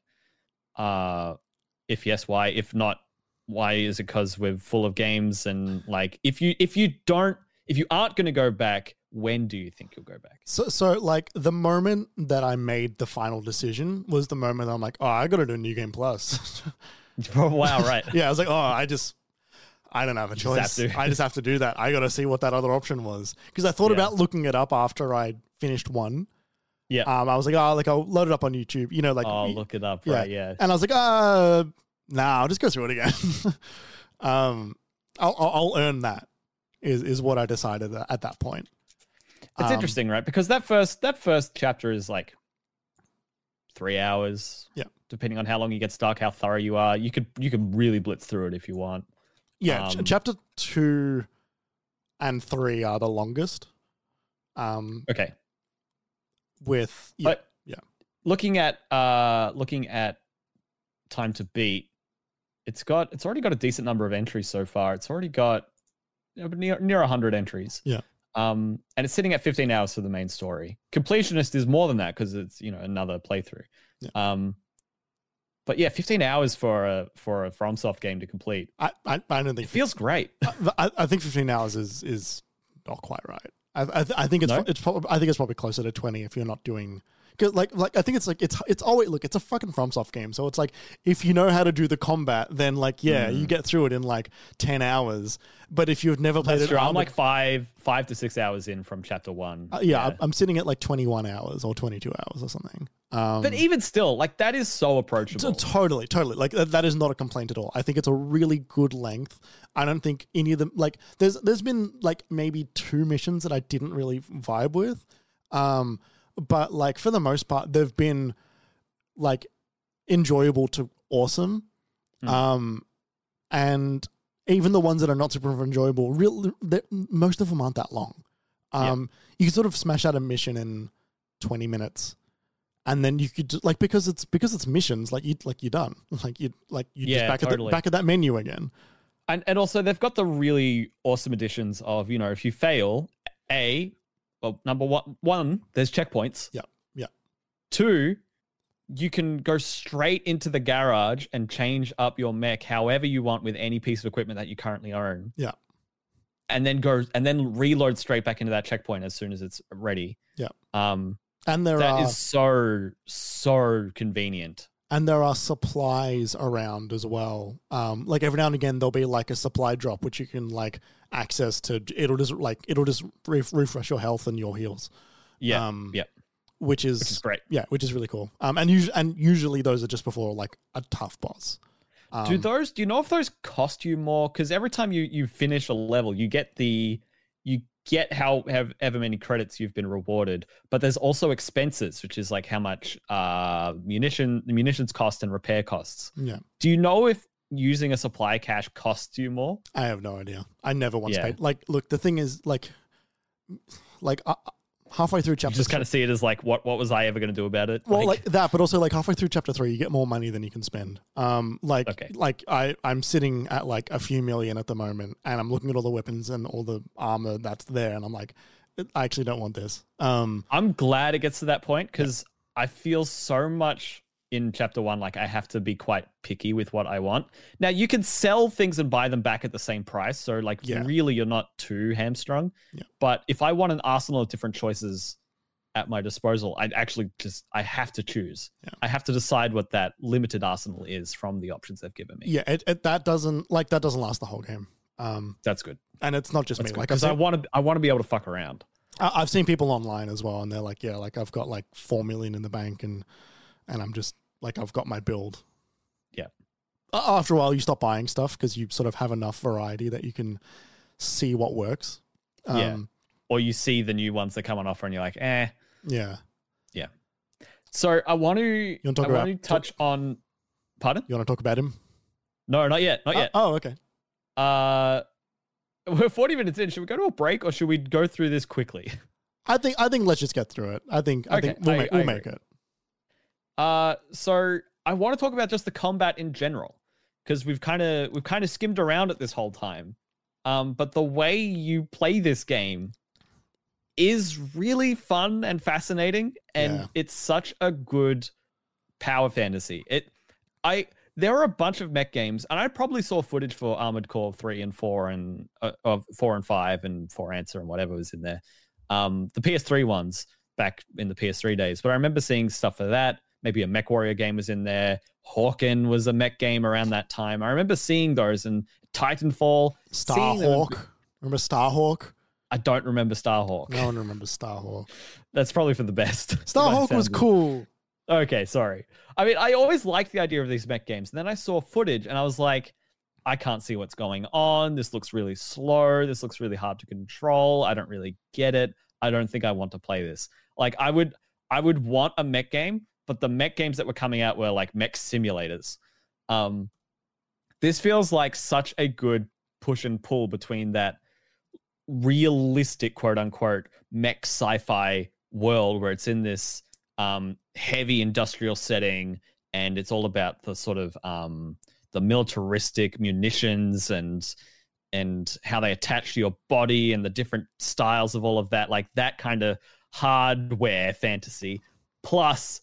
Uh, if yes, why? If not, why? Is it because we're full of games? And like, if you if you don't, if you aren't going to go back, when do you think you'll go back? so so like the moment that I made the final decision was the moment I'm like, oh, I got to do New Game Plus. Wow, right. Yeah, I was like, oh, I just, I don't have a just have choice. to. I just have to do that. I got to see what that other option was because I thought Yeah. about looking it up after I finished one. Yeah. Um, I was like, oh, like I'll load it up on YouTube. You know, like, oh, y- look it up. yeah. Right. Yeah. And I was like, uh, nah, I'll just go through it again. um, I'll, I'll I'll earn that. Is is what I decided at that point. It's Um, interesting, right? Because that first that first chapter is like three hours. Yeah. Depending on how long you get stuck, how thorough you are, you could you could really blitz through it if you want. Yeah, ch- Um, chapter two and three are the longest. Um, Okay. with yeah, But yeah. looking at uh looking at Time to Beat, it's got it's already got a decent number of entries so far. It's already got you know, near near one hundred entries. Yeah. Um, and it's sitting at fifteen hours for the main story. Completionist is more than that because it's you know another playthrough. Yeah. Um, but yeah, fifteen hours for a for a FromSoft game to complete. I, I I don't It think feels great. I, I think fifteen hours is is not quite right. I I, th- I think it's No? it's probably I think it's probably closer to twenty if you're not doing Cause like like I think it's like it's it's always look it's a fucking FromSoft game, so it's like if you know how to do the combat, then like yeah mm. you get through it in like ten hours. But if you've never played That's it, true. I'm like five five to six hours in from chapter one. Uh, yeah, yeah, I'm sitting at like twenty-one hours or twenty-two hours or something. Um, but even still, like that is so approachable. T- totally, totally. Like that, that is not a complaint at all. I think it's a really good length. I don't think any of them like there's there's been like maybe two missions that I didn't really vibe with. Um, but like for the most part, they've been like enjoyable to awesome. Mm. Um, and even the ones that are not super enjoyable, real most of them aren't that long. Um, yep. You can sort of smash out a mission in twenty minutes. And then you could like because it's because it's missions like you like you're done like you like you yeah, just back totally. at the back at that menu again. And and also they've got the really awesome additions of you know if you fail, a well number one one there's checkpoints. Yeah, yeah. Two, you can go straight into the garage and change up your mech however you want with any piece of equipment that you currently own. Yeah, and then go and then reload straight back into that checkpoint as soon as it's ready. Yeah. Um. And there that are, is so, so convenient. And there are supplies around as well. Um, like every now and again, there'll be like a supply drop, which you can like access to. It'll just like, it'll just re- refresh your health and your heals. Yeah. Um, yeah. Which is, which is great. Yeah. Which is really cool. Um, and, us- and usually those are just before like a tough boss. Um, do those, do you know if those cost you more? Because every time you, you finish a level, you get the, you get how however many credits you've been rewarded, but there's also expenses, which is like how much uh munition the munitions cost and repair costs. Yeah. Do you know if using a supply cache costs you more? I have no idea. I never once yeah. paid. Like, look, the thing is, like, like uh, halfway through chapter, you just kind of see it as like, what what was I ever going to do about it? Well, like, like that, but also like halfway through chapter three, you get more money than you can spend. Um, like, okay. like I I'm sitting at like a few million at the moment, and I'm looking at all the weapons and all the armor that's there, and I'm like, I actually don't want this. Um, I'm glad it gets to that point because yeah. I feel so much in chapter one like I have to be quite picky with what I want. Now you can sell things and buy them back at the same price, so like yeah. really you're not too hamstrung. Yeah. But if I want an arsenal of different choices at my disposal, I actually just I have to choose. Yeah. I have to decide what that limited arsenal is from the options they've given me. Yeah, it, it, that doesn't like that doesn't last the whole game. Um, That's good, and it's not just That's me. Good, like because I want to I want to be able to fuck around. I, I've seen people online as well, and they're like, yeah, like I've got like four million in the bank, and and I'm just like I've got my build. Yeah. After a while, you stop buying stuff because you sort of have enough variety that you can see what works. Um, yeah. Or you see the new ones that come on offer, and you're like, eh. Yeah. Yeah. So I want to, you want to, talk I about, want to touch talk, on, pardon? You want to talk about him? No, not yet. Not uh, yet. Oh, okay. Uh, we're forty minutes in. Should we go to a break or should we go through this quickly? I think, I think let's just get through it. I think, I okay, think we'll, I, make, we'll I make it. Uh, so I want to talk about just the combat in general, because we've kind of, we've kind of skimmed around it this whole time. Um, but the way you play this game is really fun and fascinating, and yeah. it's such a good power fantasy. It, I, there are a bunch of mech games, and I probably saw footage for Armored Core three and four and uh, of four and five and four Answer and whatever was in there. Um, the P S three ones back in the P S three days, but I remember seeing stuff for that. Maybe a Mech Warrior game was in there. Hawken was a mech game around that time. I remember seeing those, and Titanfall. Starhawk. Remember Starhawk? I don't remember Starhawk. No one remembers Starhawk. That's probably for the best. Starhawk was cool. Okay, sorry. I mean, I always liked the idea of these mech games. And then I saw footage and I was like, I can't see what's going on. This looks really slow. This looks really hard to control. I don't really get it. I don't think I want to play this. Like, I would I would want a mech game, but the mech games that were coming out were like mech simulators. Um, this feels like such a good push and pull between that realistic, quote unquote, mech sci-fi world where it's in this um, heavy industrial setting, and it's all about the sort of um, the militaristic munitions and and how they attach to your body and the different styles of all of that, like that kind of hardware fantasy, plus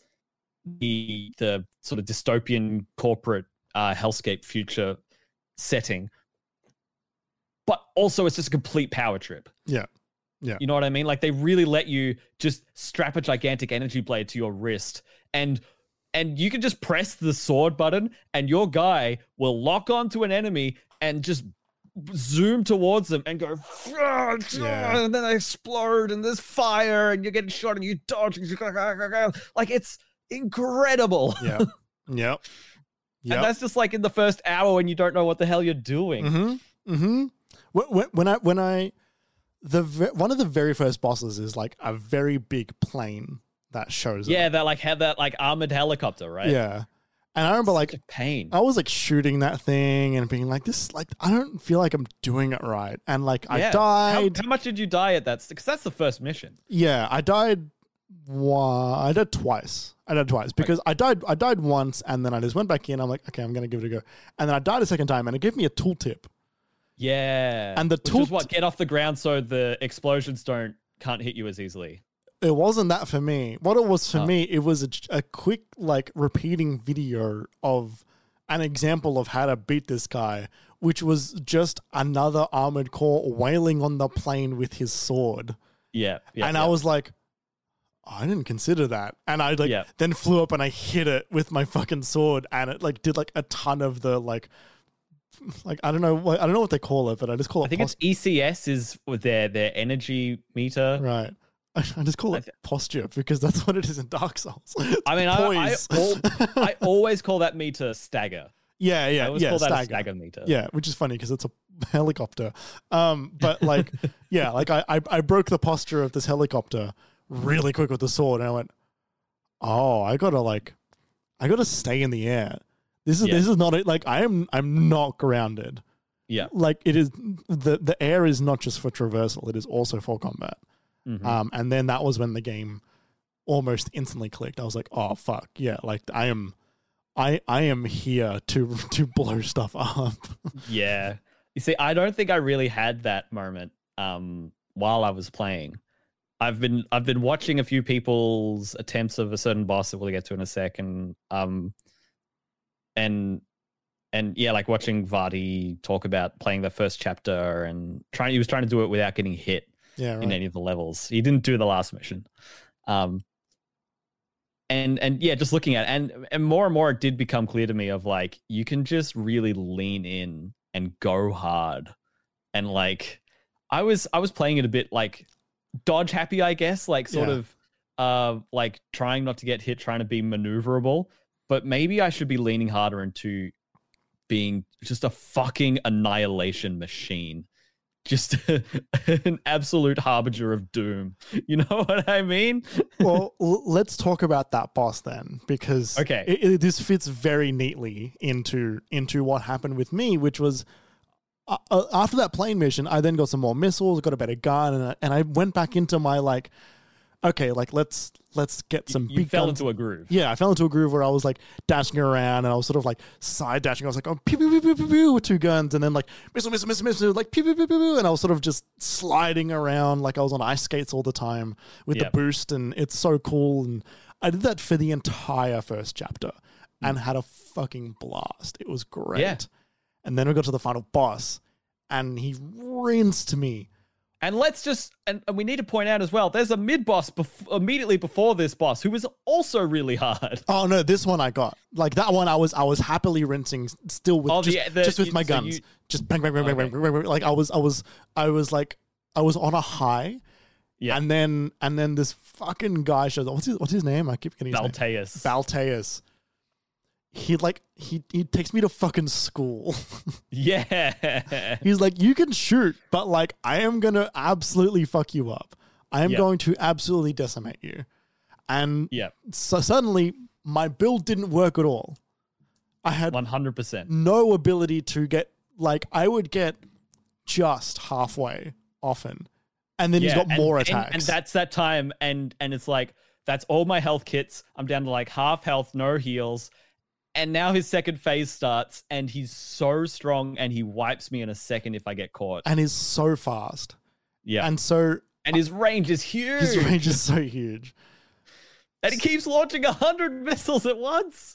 the the sort of dystopian corporate uh, hellscape future setting. But also it's just a complete power trip. Yeah. Yeah. You know what I mean? Like they really let you just strap a gigantic energy blade to your wrist and and you can just press the sword button and your guy will lock onto an enemy and just zoom towards them and go Yeah. and then they explode and there's fire and you're getting shot and you dodge and you like it's incredible. Yeah. Yep. Yep. And that's just like in the first hour when you don't know what the hell you're doing. Mm-hmm. Mm-hmm. When, when I when I the one of the very first bosses is like a very big plane that shows Yeah, up. that like had that like armored helicopter, right? Yeah. And I remember like Such a pain. I was like shooting that thing and being like, this like I don't feel like I'm doing it right. And like I Yeah. died. How, how much did you die at that? Because that's the first mission. Yeah, I died one I died twice. I died twice because I died I died once and then I just went back in. I'm like, okay, I'm gonna give it a go. And then I died a second time and it gave me a tooltip. Yeah. And the Which tool is what get off the ground so the explosions don't can't hit you as easily. It wasn't that for me. What it was for Oh. me, it was a, a quick, like, repeating video of an example of how to beat this guy, which was just another Armored Core wailing on the plane with his sword. Yeah. yeah and yeah. I was like, I didn't consider that. And I, like, Yeah. then flew up and I hit it with my fucking sword, and it, like, did, like, a ton of the, like, like, I don't know, what I don't know what they call it, but I just call it I think pos- it's E C S is with their their energy meter. Right. I just call it th- posture because that's what it is in Dark Souls. I mean, I, I, Poise. al- I always call that meter stagger. yeah, yeah, I always yeah, call that stagger. a stagger meter. Yeah, which is funny because it's a helicopter. Um, but like, yeah, like I, I, I broke the posture of this helicopter really quick with the sword, and I went, oh, I gotta like, I gotta stay in the air. This is Yeah. this is not it. Like I am, I'm not grounded. Yeah. Like it is the the air is not just for traversal; it is also for combat. Mhm. Um, and then that was when the game almost instantly clicked. I was like, oh fuck, yeah, like I am I I am here to to blow stuff up. Yeah. You see, I don't think I really had that moment um, while I was playing. I've been I've been watching a few people's attempts of a certain boss that we'll get to in a second. Um, and and yeah, like watching Vardy talk about playing the first chapter and trying he was trying to do it without getting hit Yeah, right. in any of the levels. He didn't do the last mission. Um and and yeah, just looking at it, and and more and more it did become clear to me of like you can just really lean in and go hard. And like I was I was playing it a bit like dodge happy, I guess, like sort Yeah. of uh like trying not to get hit, trying to be maneuverable, but maybe I should be leaning harder into being just a fucking annihilation machine. Just an absolute harbinger of doom. You know what I mean? Well, l- let's talk about that boss then, because Okay. it, it, this fits very neatly into into what happened with me, which was uh, uh, after that plane mission, I then got some more missiles, got a better gun, and I, and I went back into my like, okay, like let's let's get some You big fell guns. into a groove. Yeah, I fell into a groove where I was like dashing around and I was sort of like side dashing. I was like, oh, pew, pew, pew, pew, pew, pew, with two guns, and then like missile, missile, missile, missile, like pew, pew, pew, pew, pew, and I was sort of just sliding around like I was on ice skates all the time with Yep. the boost, and it's so cool. And I did that for the entire first chapter and had a fucking blast. It was great. Yeah. And then we got to the final boss, and he rinsed me. And let's just, and, and we need to point out as well, there's a mid boss bef- immediately before this boss who was also really hard. Oh no, this one I got. Like that one I was I was happily rinsing still with Oh, just, the- the- just with you- my so guns. you- just bang bang bang bang, Okay. bang bang bang. Like I was I was I was like I was on a high. Yeah. And then and then this fucking guy shows up. What's his what's his name? I keep getting his name. Balteus. Balteus. He like he he takes me to fucking school. Yeah. He's like, you can shoot, but like I am gonna absolutely fuck you up. I am Yeah. going to absolutely decimate you. And Yeah. so suddenly my build didn't work at all. I had one hundred percent. no ability to get like I would get just halfway often. And then he's got and- more and, attacks. And that's that time. And, and it's like, that's all my health kits. I'm down to like half health, no heals. And now his second phase starts and he's so strong and he wipes me in a second if I get caught. and is so fast. Yeah. And, And so his range is huge. his range is so huge. And he keeps launching a hundred missiles at once.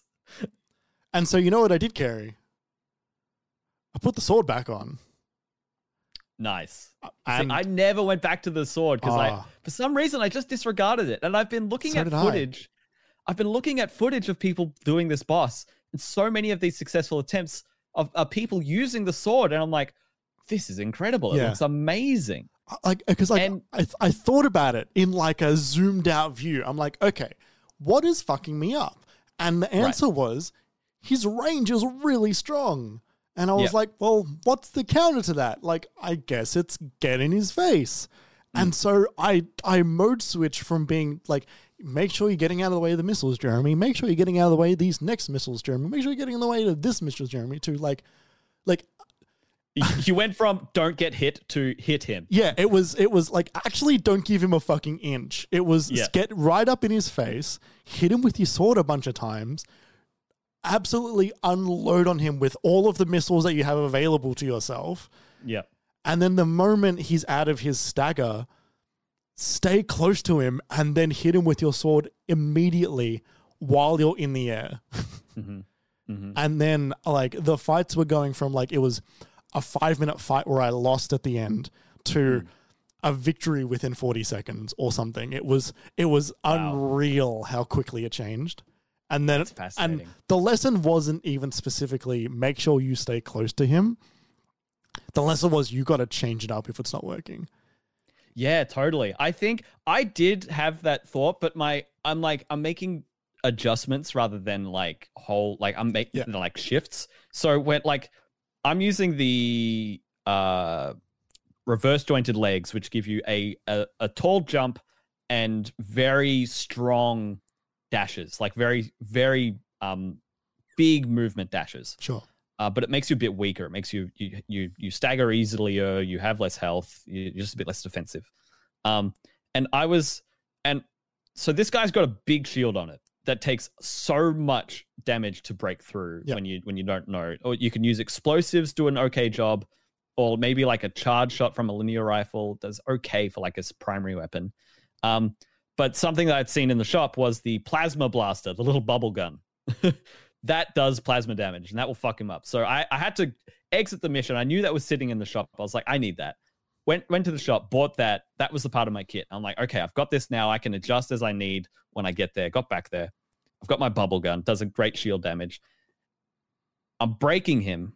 And so you know what I did, Carrie? I put the sword back on. Nice. And See, I never went back to the sword because I, Ah. for some reason, I just disregarded it. And I've been looking So at did I. footage. I've been looking at footage of people doing this boss, and so many of these successful attempts of are people using the sword, and I'm like, this is incredible. It Yeah. looks amazing. like because like And- I, I thought about it in like a zoomed out view. I'm like, okay, what is fucking me up? And the answer was his range is really strong. And I was Yep. like, well, what's the counter to that? Like, I guess it's get in his face. Mm. And so I I mode switch from being like, make sure you're getting out of the way of the missiles, Jeremy. Make sure you're getting out of the way of these next missiles, Jeremy. Make sure you're getting in the way of this missile, Jeremy. To like, like You- you went from don't get hit to hit him. yeah, it was it was like actually don't give him a fucking inch. It was Yeah. get right up in his face, hit him with your sword a bunch of times, absolutely unload on him with all of the missiles that you have available to yourself. Yeah. And then the moment he's out of his stagger, stay close to him and then hit him with your sword immediately while you're in the air. hmm hmm And then like the fights were going from like it was a five minute fight where I lost at the end to a victory within forty seconds or something. It was it was Wow. unreal how quickly it changed. And then That's and fascinating. the lesson wasn't even specifically make sure you stay close to him. The lesson was you got to change it up if it's not working. Yeah, totally. I think I did have that thought, but my I'm like I'm making adjustments rather than like whole like I'm making Yeah. like shifts. So when like I'm using the uh reverse jointed legs, which give you a a, a tall jump and very strong dashes, like very very um big movement dashes. Sure. Uh, but it makes you a bit weaker. It makes you you you you stagger easily. Or you have less health. You're just a bit less defensive. Um, and I was, and so this guy's got a big shield on it that takes so much damage to break through Yep. when you when you don't know. Or you can use explosives, do an okay job, or maybe like a charge shot from a linear rifle does okay for like a s- primary weapon. Um, but something that I'd seen in the shop was the plasma blaster, the little bubble gun. That does plasma damage, and that will fuck him up. So I, I had to exit the mission. I knew that was sitting in the shop. I was like, I need that. Went went to the shop, bought that. That was the part of my kit. I'm like, okay, I've got this now. I can adjust as I need when I get there. Got back there. I've got my bubble gun. Does a great shield damage. I'm breaking him,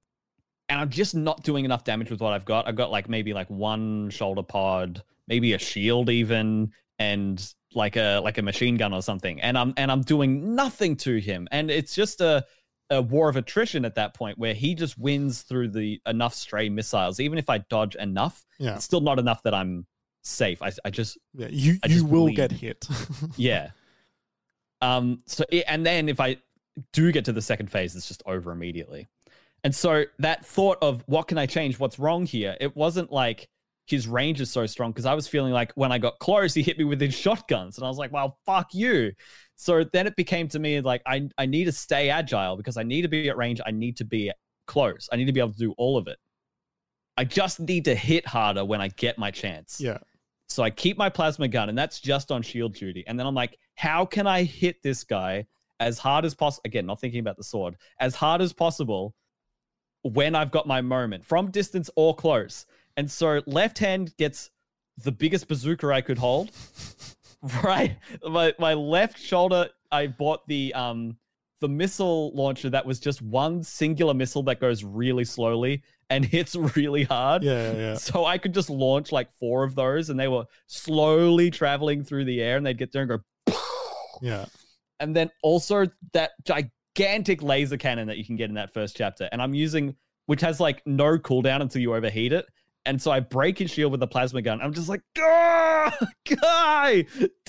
and I'm just not doing enough damage with what I've got. I've got like maybe like one shoulder pod, maybe a shield even, and like a like a machine gun or something. And I'm and I'm doing nothing to him. And it's just a a war of attrition at that point where he just wins through the enough stray missiles. Even if I dodge enough, Yeah. it's still not enough that I'm safe. I I just Yeah. You I you just will bleed. get hit. yeah. Um. So and then if I do get to the second phase, it's just over immediately. And so that thought of what can I change? What's wrong here? It wasn't like his range is so strong, because I was feeling like when I got close, he hit me with his shotguns, and I was like, "Well, fuck you." So then it became to me like I I need to stay agile because I need to be at range. I need to be close. I need to be able to do all of it. I just need to hit harder when I get my chance. Yeah. So I keep my plasma gun, and that's just on shield duty. And then I'm like, how can I hit this guy as hard as possible? Again, not thinking about the sword, as hard as possible when I've got my moment from distance or close. And so left hand gets the biggest bazooka I could hold. Right. My my left shoulder, I bought the um the missile launcher that was just one singular missile that goes really slowly and hits really hard. Yeah. Yeah. So I could just launch like four of those, and they were slowly traveling through the air, and they'd get there and go. Yeah. And then also that gigantic laser cannon that you can get in that first chapter, and I'm using, which has like no cooldown until you overheat it. And so I break his shield with the plasma gun. I'm just like, ah, die,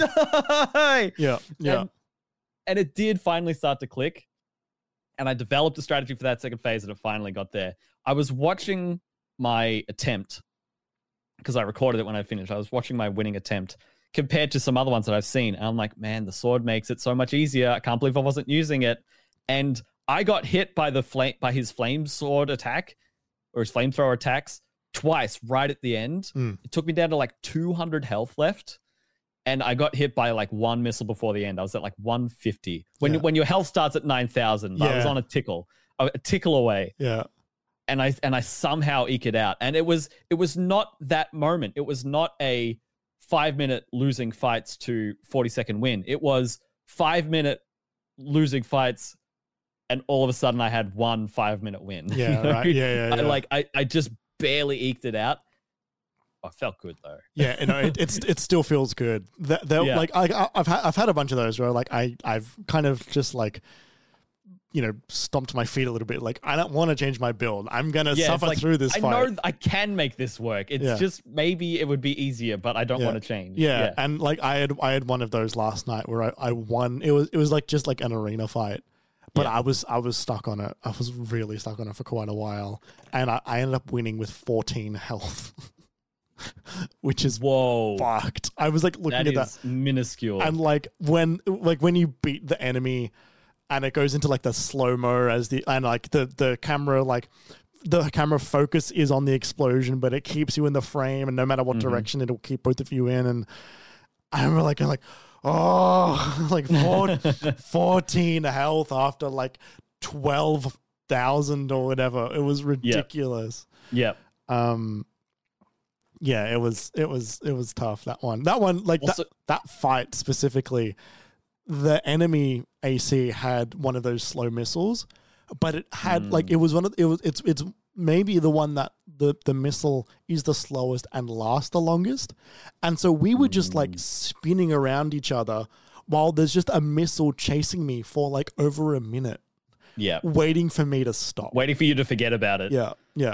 die. Yeah. Yeah. And, and it did finally start to click. And I developed a strategy for that second phase, and it finally got there. I was watching my attempt because I recorded it when I finished. I was watching my winning attempt compared to some other ones that I've seen. And I'm like, man, the sword makes it so much easier. I can't believe I wasn't using it. And I got hit by the flame by his flame sword attack or his flamethrower attacks twice right at the end. Mm. It took me down to like two hundred health left. And I got hit by like one missile before the end. I was at like one fifty. When Yeah. when your health starts at nine thousand, I was Yeah. on a tickle, a tickle away. Yeah. and I and I somehow eke it out. And it was it was not that moment. It was not a five minute losing fights to forty second win. It was five minute losing fights, and all of a sudden I had one five minute win. Yeah, You know? right. Yeah, yeah, yeah. I, like I, I just barely eked it out. I felt good though. Yeah, you know, it it's, it still feels good. That that Yeah. like I I've had I've had a bunch of those where like I I've kind of just like, you know, stomped my feet a little bit. Like, I don't want to change my build. I'm gonna Yeah, it's suffer like, through this I fight. know I can make this work. It's Yeah. just maybe it would be easier, but I don't Yeah. want to change. Yeah. and like I had I had one of those last night where I, I won. It was it was like just like an arena fight, but Yeah. I was I was stuck on it. I was really stuck on it for quite a while, and I, I ended up winning with fourteen health, which is Whoa. fucked. I was like looking That at that. is minuscule. And like when like when you beat the enemy and it goes into like the slow-mo as the and like the the camera like the camera focus is on the explosion, but it keeps you in the frame, and no matter what Mhm. direction it'll keep both of you in. And I remember like I'm like, oh, like four, fourteen health after like twelve thousand or whatever. It was ridiculous. Yep. Um yeah, it was it was it was tough, that one. That one, like Also- that, that fight specifically, the enemy A C had one of those slow missiles, but it had like it was one of it was it's it's maybe the one that the the missile is the slowest and lasts the longest. And so we were just like spinning around each other while there's just a missile chasing me for like over a minute, Yeah. waiting for me to stop. Waiting for you to forget about it. Yeah, yeah.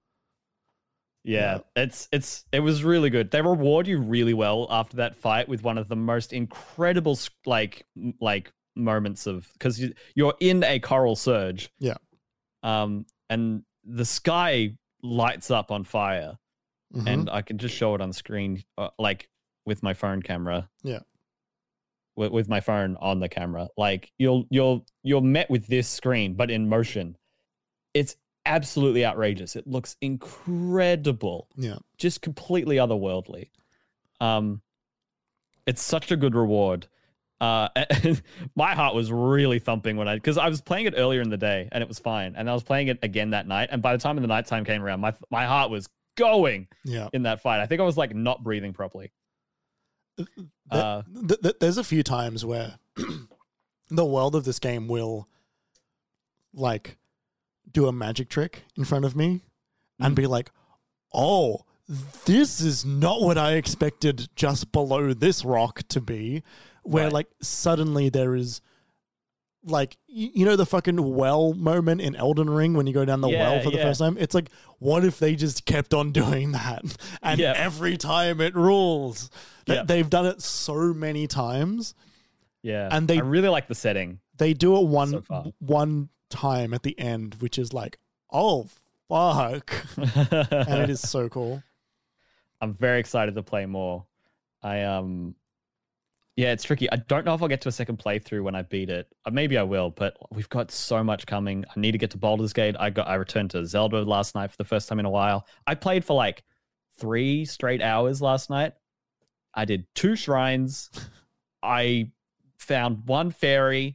Yeah, it's it's it was really good. They reward you really well after that fight with one of the most incredible s- like m- like moments of because you, you're in a coral surge. Yeah. Um, and the sky lights up on fire, Mhm. and I can just show it on screen, uh, like with my phone camera. Yeah. With, with my phone on the camera, like you'll you'll you're met with this screen, but in motion. It's absolutely outrageous. It looks incredible. Yeah. Just completely otherworldly. Um, it's such a good reward. Uh, and my heart was really thumping when I because I was playing it earlier in the day and it was fine, and I was playing it again that night. And by the time the nighttime came around, my my heart was going Yeah. in that fight. I think I was like not breathing properly. There- Uh, th- th- there's a few times where the world of this game will like do a magic trick in front of me and be like, oh, this is not what I expected just below this rock to be, where Right. like suddenly there is like y- you know the fucking well moment in Elden Ring when you go down the Yeah, well for the yeah. first time. It's like, what if they just kept on doing that and Yeah. every time it rules? They- Yeah. They've done it so many times. yeah, And they- I really like the setting. They do it one So far. one time at the end, which is like, oh fuck, and it is so cool. I'm very excited to play more. I um yeah, it's tricky. I don't know if I'll get to a second playthrough when I beat it. Uh, maybe I will, but we've got so much coming. I need to get to Baldur's Gate. I got I returned to Zelda last night for the first time in a while. I played for like three straight hours last night. I did two shrines. I found one fairy.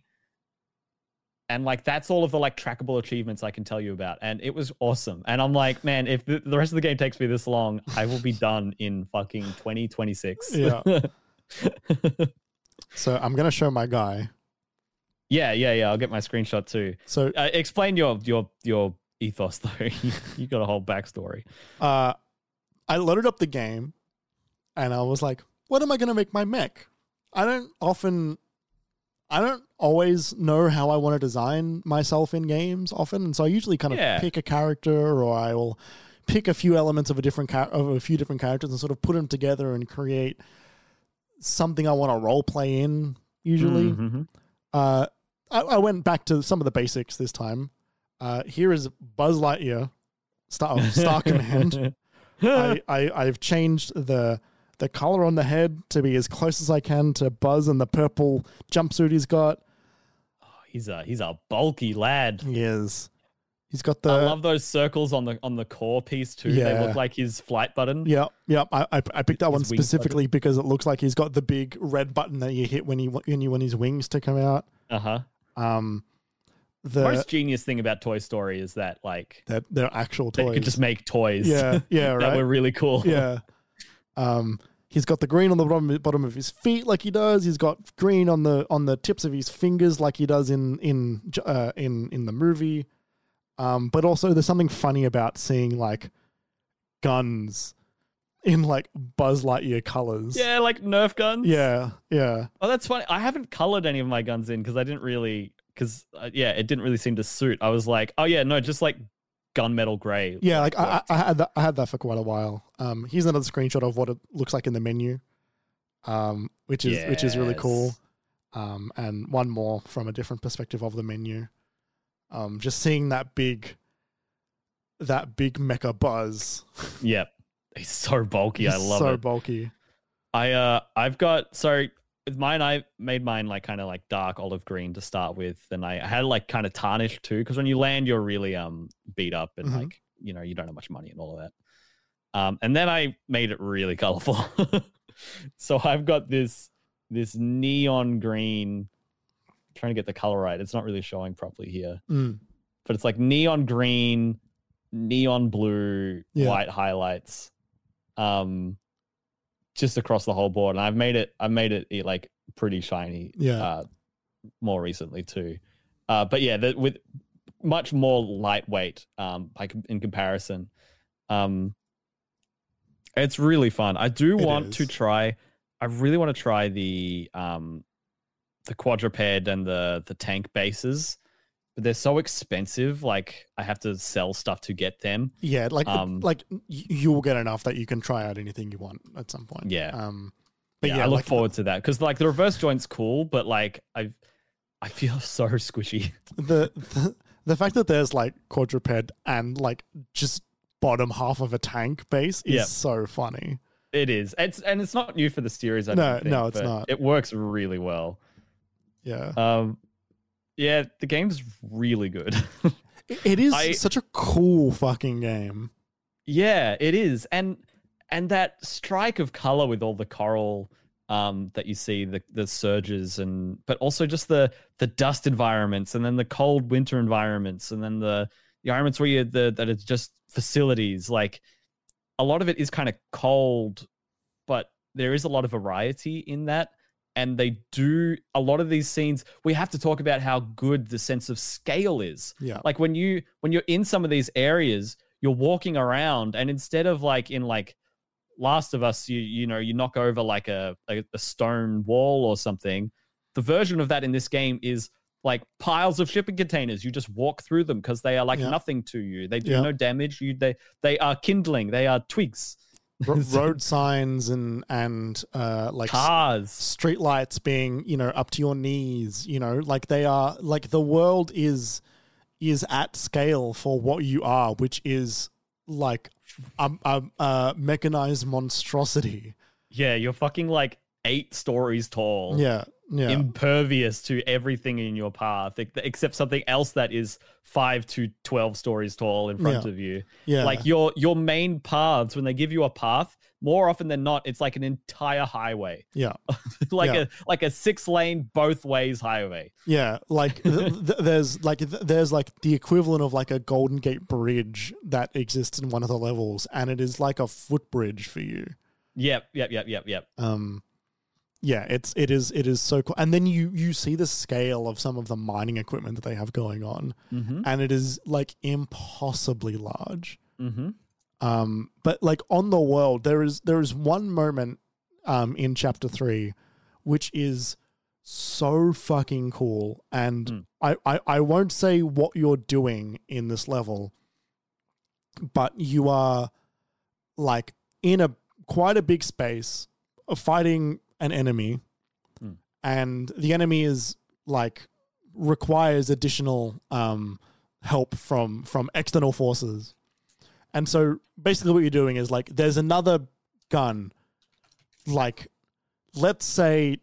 And like that's all of the like trackable achievements I can tell you about, and it was awesome. And I'm like, man, if the, the rest of the game takes me this long, I will be done in fucking twenty twenty-six. Yeah. So I'm gonna show my guy. yeah, yeah, yeah. I'll get my screenshot too. So Uh, explain your your your ethos though. you, you got a whole backstory. uh, I loaded up the game, and I was like, what am I gonna make my mech? I don't often. I don't always know how I want to design myself in games often, and so I usually kind of Yeah. pick a character, or I will pick a few elements of a different char- of a few different characters and sort of put them together and create something I want to role play in. Usually, Mhm. uh, I, I went back to some of the basics this time. Uh, here is Buzz Lightyear, Star, Star Command. I, I I've changed the the color on the head to be as close as I can to Buzz and the purple jumpsuit he's got. he's a he's a bulky lad. He is. He's got the. I love those circles on the on the core piece too. They Yeah. look like his flight button. Yeah, yeah. I I, I picked that one His wing specifically because it looks like he's got the big red button that you hit when he when you want his wings to come out. Uh huh. Um, the most genius thing about Toy Story is that like that they're actual they toys. could just make toys. Yeah, yeah, right. that were really cool. Yeah. Um, he's got the green on the bottom, bottom of his feet, like he does. He's got green on the on the tips of his fingers, like he does in in uh, in in the movie. Um, but also, there's something funny about seeing like guns in like Buzz Lightyear colors. Yeah, like Nerf guns. Yeah, yeah. Oh, that's funny. I haven't colored any of my guns in because I didn't really, because uh, yeah, it didn't really seem to suit. I was like, oh yeah, no, just like gunmetal gray. Yeah, like I, I had that. I had that for quite a while. Um, here's another screenshot of what it looks like in the menu, um, which is which is really cool. Yes. Um, and one more from a different perspective of the menu. Um, just seeing that big, that big mecha Buzz. Yep. He's so bulky. He's I love so it. So bulky. I uh, I've got so with mine. I made mine like kind of like dark olive green to start with, and I had like kind of tarnished too, because when you land, you're really um beat up and Mhm. like you know you don't have much money and all of that. Um, and then I made it really colorful. So I've got this this neon green. I'm trying to get the color right. It's not really showing properly here, Mm. but it's like neon green, neon blue, Yeah. white highlights. Um, just across the whole board, and I've made it. I've made it like pretty shiny. Yeah. Uh, more recently too, uh, but yeah, the, with much more lightweight. Um, like in comparison, um, it's really fun. I do It want is. to try. I really want to try the um, the quadruped and the the tank bases, but they're so expensive. Like I have to sell stuff to get them. Yeah, like Um, like y- you'll get enough that you can try out anything you want at some point. Yeah. Um, but yeah, yeah, I look like, forward to that because like the reverse joint's cool, but like I, I feel so squishy. the, the the fact that there's like quadruped and like just bottom half of a tank base is Yep. so funny. It is. It's and it's not new for the series. I No, don't think, no, it's but not. It works really well. Yeah, Um, yeah, the game's really good. It- it is I- such a cool fucking game. Yeah, it is, and and that strike of color with all the coral um, that you see, the the surges, and but also just the the dust environments, and then the cold winter environments, and then the the environments where you the that it's just facilities. Like a lot of it is kind of cold, but there is a lot of variety in that. And they do a lot of these scenes. We have to talk about how good the sense of scale is. Yeah, Like when you when you're in some of these areas, you're walking around, and instead of like in like Last of Us, you you know you knock over like a a, a stone wall or something. The version of that in this game is like piles of shipping containers. You just walk through them because they are like Yeah. nothing to you. They do Yeah. no damage. You they they are kindling. They are twigs. Ro- road signs and and uh, like Cars. street lights being, you know, up to your knees, you know, like they are, like the world is is at scale for what you are, which is like a, a, a mechanized monstrosity. Yeah, you're fucking like eight stories tall. Yeah, yeah, Impervious to everything in your path, ex- except something else that is five to twelve stories tall in front Yeah. of you. yeah. Like your your main paths, when they give you a path, more often than not, it's like an entire highway, yeah, like Yeah. a like a six lane both ways highway. yeah. Like th- th- there's like th- there's like the equivalent of like a Golden Gate Bridge that exists in one of the levels, and it is like a footbridge for you. Yep, yep, yep, yep, yep. Um, yeah, it's it is it is so cool, and then you you see the scale of some of the mining equipment that they have going on, Mm-hmm. and it is like impossibly large. Mm-hmm. Um, but like on the world, there is there is one moment um in chapter three, which is so fucking cool, and Mm. I, I I won't say what you're doing in this level, but you are like in a quite a big space uh, fighting an enemy, Mm. and the enemy is like requires additional um help from from external forces. And so basically what you're doing is like there's another gun, like let's say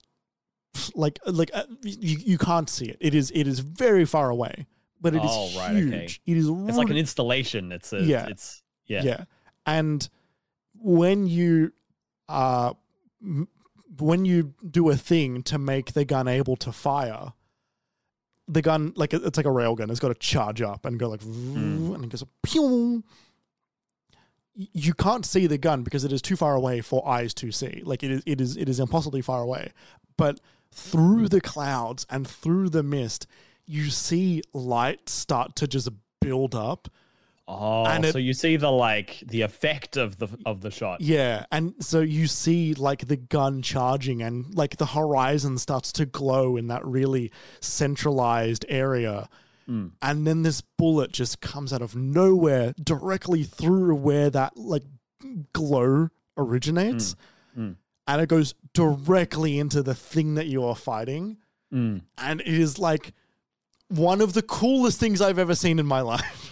like like uh, you, you can't see it. It is it is very far away, but it is Oh, right, huge. okay. It is It's like an really- installation. It's a Yeah. It's yeah. yeah. And when you uh m- when you do a thing to make the gun able to fire, the gun, like it's like a railgun. It's got to charge up and go like, Mm. and it goes, pew. You can't see the gun because it is too far away for eyes to see. Like it is, it is, it is impossibly far away. But through the clouds and through the mist, you see light start to just build up. Oh, And it- so you see the like the effect of the of the shot. Yeah, and so you see like the gun charging and like the horizon starts to glow in that really centralized area. Mm. And then this bullet just comes out of nowhere directly through where that like glow originates. Mm. Mm. And it goes directly into the thing that you are fighting. Mm. And it is like one of the coolest things I've ever seen in my life.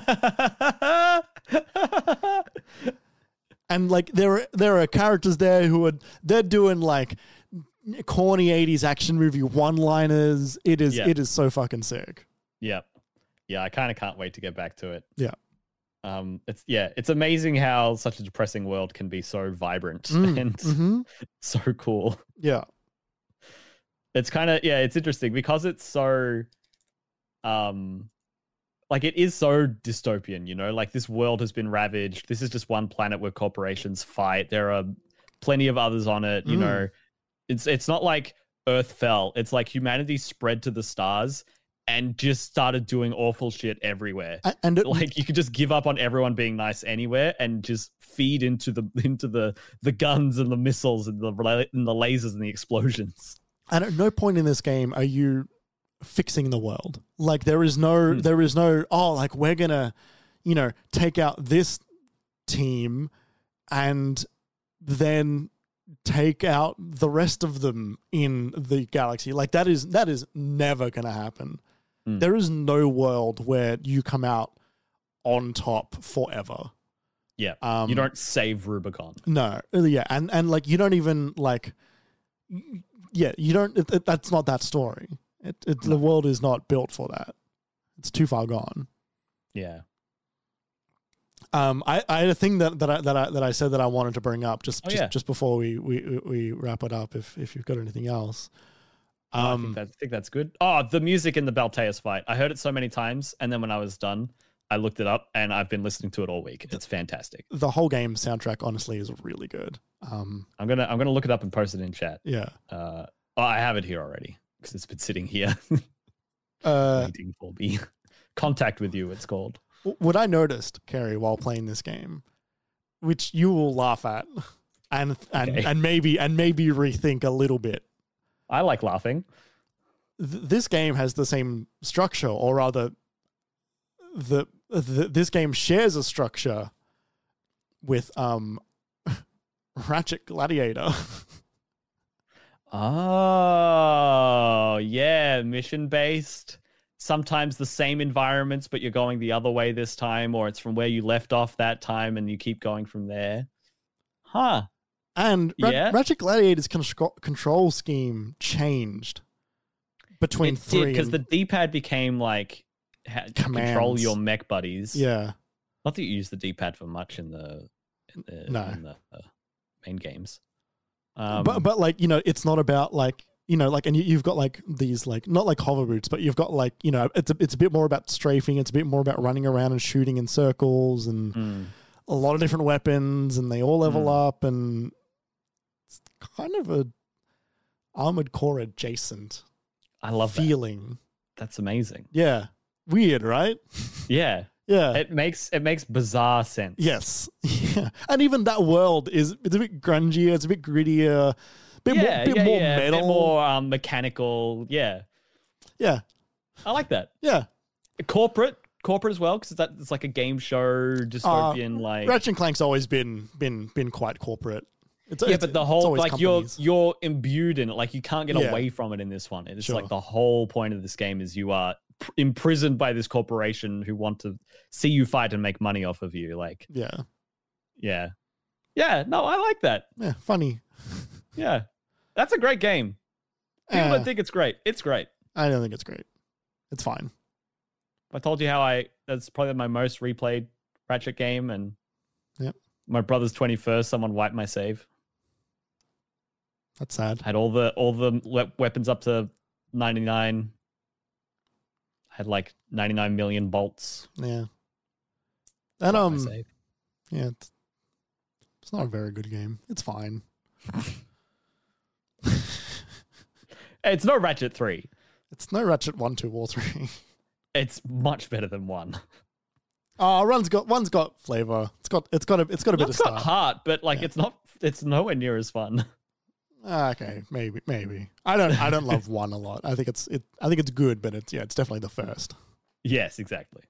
And like there are there are characters there who are they're doing like corny eighties action movie one-liners. It is Yeah. it is so fucking sick. Yep. Yeah, I kind of can't wait to get back to it. Yeah. Um, it's yeah, it's amazing how such a depressing world can be so vibrant Mm, and mhm. so cool. Yeah. It's kind of yeah, it's interesting because it's so um like it is so dystopian, you know, like this world has been ravaged. This is just one planet where corporations fight. There are plenty of others on it, you Mm. know. It's it's not like Earth fell. It's like humanity spread to the stars and just started doing awful shit everywhere. A- And it, Like you could just give up on everyone being nice anywhere and just feed into the into the the guns and the missiles and the la- and the lasers and the explosions. and at no point in this game are you fixing the world. Like there is no Mm. there is no oh like we're gonna you know take out this team and then take out the rest of them in the galaxy. Like that is that is never gonna happen. Mm. There is no world where you come out on top forever. Yeah. Um, you don't save Rubicon. No, yeah, and and like you don't even like, yeah, you don't. It, it, that's not that story. It, it, The world is not built for that. It's too far gone. Yeah. Um, I, I had a thing that, that I that I that I said that I wanted to bring up just Oh, just, yeah. just before we, we we wrap it up. If if you've got anything else, Oh, I, um, think that, I think that's good. Oh, the music in the Balteus fight. I heard it so many times, and then when I was done, I looked it up, and I've been listening to it all week. It's fantastic. the whole game soundtrack honestly is really good. Um, I'm gonna I'm gonna look it up and post it in chat. yeah. Uh, oh, I have it here already because it's been sitting here Uh, waiting for me. Contact with you. It's called. what I noticed, Kerry, while playing this game, which you will laugh at, and and Okay. and maybe and maybe rethink a little bit. I like laughing. Th- this game has the same structure, or rather, the, the this game shares a structure with um Ratchet Gladiator. Oh, yeah, mission based. Sometimes the same environments, but you're going the other way this time, or it's from where you left off that time and you keep going from there. Huh. And Ra- Yeah. Ratchet Gladiator's con- control scheme changed between It three because and, the D-pad became like ha- to control Commands. your mech buddies. yeah. Not that you use the D-pad for much in the in the, No. in the uh, main games. Um, but but like you know, it's not about like you know like and you, you've got like these like not like hover boots, but you've got like you know it's a, it's a bit more about strafing. It's a bit more about running around and shooting in circles and mm, a lot of different weapons, and they all level Mm. up, and it's kind of a Armored Core adjacent I love that. feeling. That's amazing. Yeah, weird, right? Yeah, Yeah. it makes it makes bizarre sense. Yes. Yeah. And even that world is it's a bit grungier, it's a bit grittier, a bit yeah, more bit yeah, more yeah. metal. bit more um, mechanical. Yeah, Yeah. I like that. Yeah. Corporate, corporate as well, because that it's like a game show dystopian. like Ratchet and Clank's always been been been quite corporate. It's, yeah, it's- but the it's whole always like companies. you're you're imbued in it. Like you can't get Yeah. away from it in this one. It's Sure. like the whole point of this game is you are pr- imprisoned by this corporation who want to see you fight and make money off of you. Like Yeah. yeah, yeah. No, I like that. Yeah. Funny. Yeah, that's a great game. People Uh, don't think it's great. It's great. I don't think it's great. It's fine. I told you how I that's probably my most replayed Ratchet game, and Yep. my brother's twenty-first, someone wiped my save. That's sad. Had all the all the we- weapons up to ninety-nine. had like ninety-nine million bolts. Yeah. And Not my um, save. yeah, it's, it's not a very good game. It's fine. It's no Ratchet three. It's no Ratchet one, two, or three. It's much better than one. Oh, one's got one's got flavor. It's got it's got a it's got a bit It's of got stuff. heart, but like Yeah. it's not. It's nowhere near as fun. Ah, okay, maybe maybe. I don't I don't love one a lot. I think it's it. I think it's good, but it's yeah, it's definitely the first. Yes, exactly.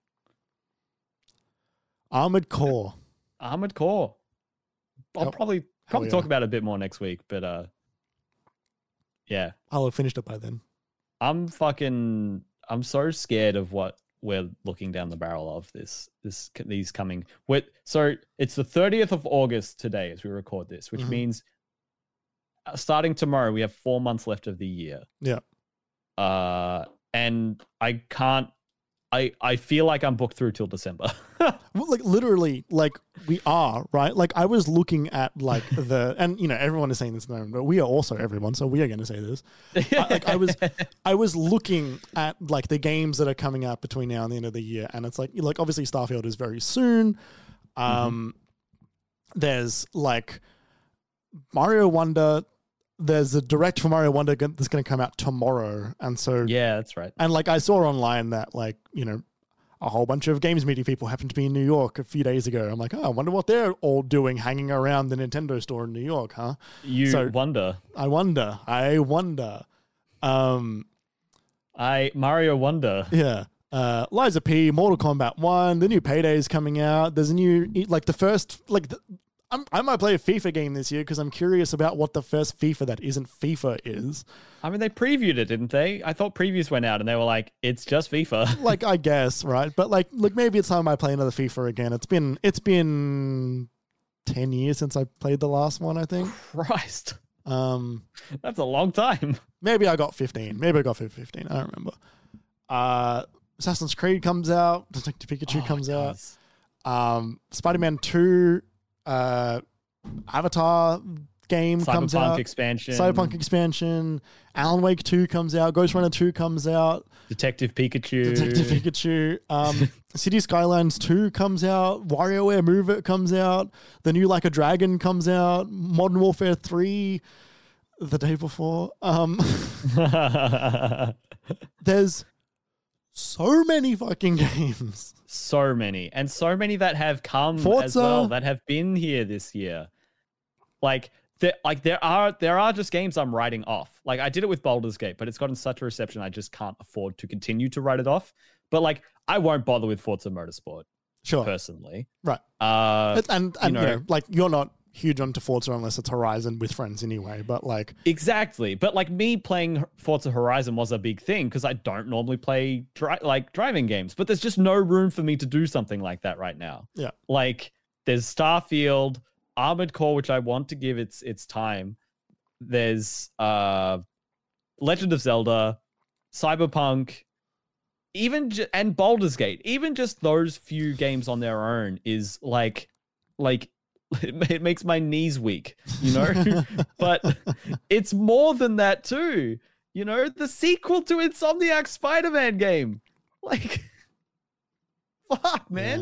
Armored Core. Armored Core. I'll Hell- probably hell probably yeah. talk about it a bit more next week, but uh, yeah, I'll have finished it by then. I'm fucking. I'm so scared of what we're looking down the barrel of this. This these coming. With so it's the thirtieth of August today as we record this, which Mhm. means uh, starting tomorrow we have four months left of the year. Yeah. Uh, and I can't. I I feel like I'm booked through till December. Well, like literally, like we are right. Like I was looking at like the and you know everyone is saying this, but we are also everyone, so we are going to say this. I, like I was, I was looking at like the games that are coming out between now and the end of the year, and it's like like obviously Starfield is very soon. Um, mm-hmm. There's like Mario Wonder. There's a direct for Mario Wonder g- that's going to come out tomorrow, and so Yeah, that's right. and like I saw online that like you know a whole bunch of games media people happened to be in New York a few days ago. I'm like, oh, I wonder what they're all doing hanging around the Nintendo store in New York, huh? You So- wonder. I wonder. I wonder. Um, I Mario Wonder. yeah. Uh, Liza P, Mortal Kombat one, the new Payday is coming out. There's a new, like the first, like the, I'm, I might play a FIFA game this year because I'm curious about what the first FIFA that isn't FIFA is. I mean, they previewed it, didn't they? I thought previews went out and they were like, "It's just FIFA." Like, I guess, right? But like, look, maybe it's time I play another FIFA again. It's been, it's been ten years since I played the last one, I think. Christ, Um, that's a long time. maybe I got fifteen. Maybe I got fifteen. I don't remember. Uh, Assassin's Creed comes out. Detective Pikachu Oh, comes it out. does. Um, Spider-Man two, uh, Avatar game comes Cyberpunk out. expansion. Cyberpunk expansion. Alan Wake two comes out. Ghost Runner two comes out. Detective Pikachu. Detective Pikachu. Um, City Skylines two comes out. WarioWare Move It comes out. The new Like a Dragon comes out. Modern Warfare three the day before. Um, there's so many fucking games. So many, and so many that have come as Forza. well, that have been here this year. Like there, like there are there are just games I'm writing off. Like I did it with Baldur's Gate, but it's gotten such a reception I just can't afford to continue to write it off. But like I won't bother with Forza Motorsport Sure. personally. Right. Uh, And, and, and you you, know- know, like, you're not huge onto Forza unless it's Horizon with friends anyway. But, like, Exactly, but like me playing Forza Horizon was a big thing because I don't normally play dri- like driving games, but there's just no room for me to do something like that right now. Yeah. Like there's Starfield, Armored Core, which I want to give its its time. There's uh, Legend of Zelda, Cyberpunk, even ju- and Baldur's Gate. Even just those few games on their own is like like. It makes my knees weak, you know? But it's more than that too. You know, the sequel to Insomniac's Spider-Man game. Like, fuck, man. Yeah.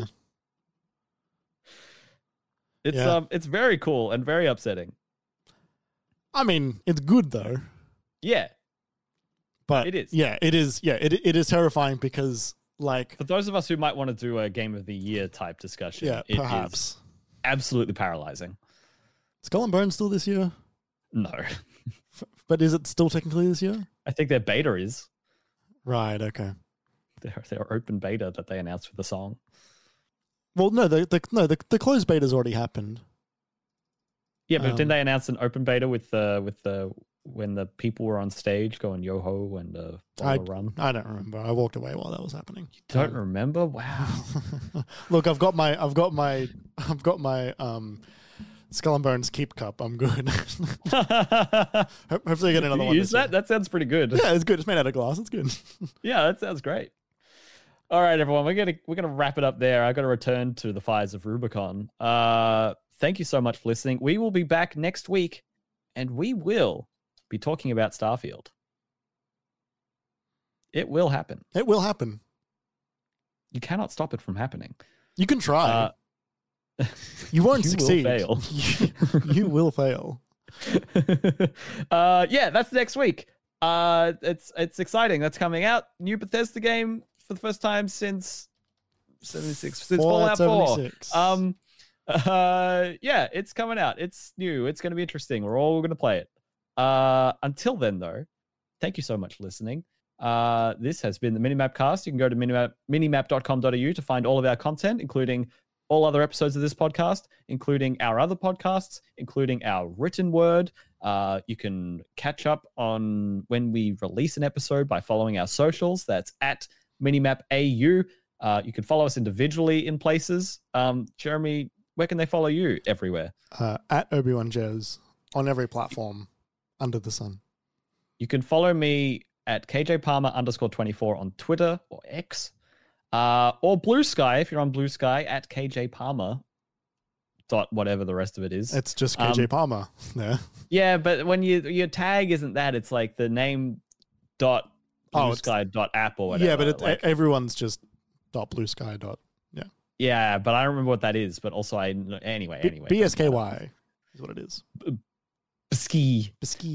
It's Yeah. um it's very cool and very upsetting. I mean, it's good though. Yeah. But It is. Yeah, it is. Yeah, it it is terrifying because, like, For those of us who might want to do a game of the year type discussion, yeah, it is perhaps. absolutely paralyzing. Skull and Bones still this year? No. F- But is it still technically this year? I think their beta is. Right, okay. Their, their open beta that they announced for the song. Well, no, the, the no the, the closed beta's already happened. Yeah, but Um, didn't they announce an open beta with the with the when the people were on stage going yo ho and uh, I, blah, blah, run? I don't remember. I walked away while that was happening. Don't Um, remember? Wow. Look, I've got my I've got my I've got my um Skull and Bones keep cup. I'm good. Ho- Hopefully I get another you one. use this year. that? That sounds pretty good. Yeah, it's good. It's made out of glass. It's good. Yeah, that sounds great. All right, everyone, we're gonna we're gonna wrap it up there. I got to return to the fires of Rubicon. Uh, thank you so much for listening. We will be back next week, and we will be talking about Starfield. It will happen. It will happen. you cannot stop it from happening. You can try. Uh, you won't you succeed. Will fail. you, you will fail. uh, yeah, that's next week. Uh, it's it's exciting. That's coming out. New Bethesda game for the first time since seventy-six, since Fallout four. Um, uh, yeah, it's coming out. It's new. It's going to be interesting. We're all going to play it. Uh, until then, though, thank you so much for listening. Uh, this has been the Minimap Cast. You can go to minimap, minimap dot com dot a u to find all of our content, including all other episodes of this podcast, including our other podcasts, including our written word. Uh, you can catch up on when we release an episode by following our socials. That's at Minimap A U. Uh, you can follow us individually in places. Um, Jeremy, where can they follow you everywhere? Uh, at Obi-Wan Jez on every platform under the sun. You can follow me at K J Palmer underscore twenty-four on Twitter or X. Uh, or Blue Sky, if you're on Blue Sky, at K J Palmer dot whatever the rest of it is. It's just K J um, Palmer there. Yeah, but when you your tag isn't that, it's like the name dot Blue oh, Sky dot app or whatever. Yeah, but it, like, everyone's just dot Blue Sky dot. Yeah. Yeah, but I don't remember what that is. But also, I anyway, B- anyway. B S K Y is what it is. Ski. Ski.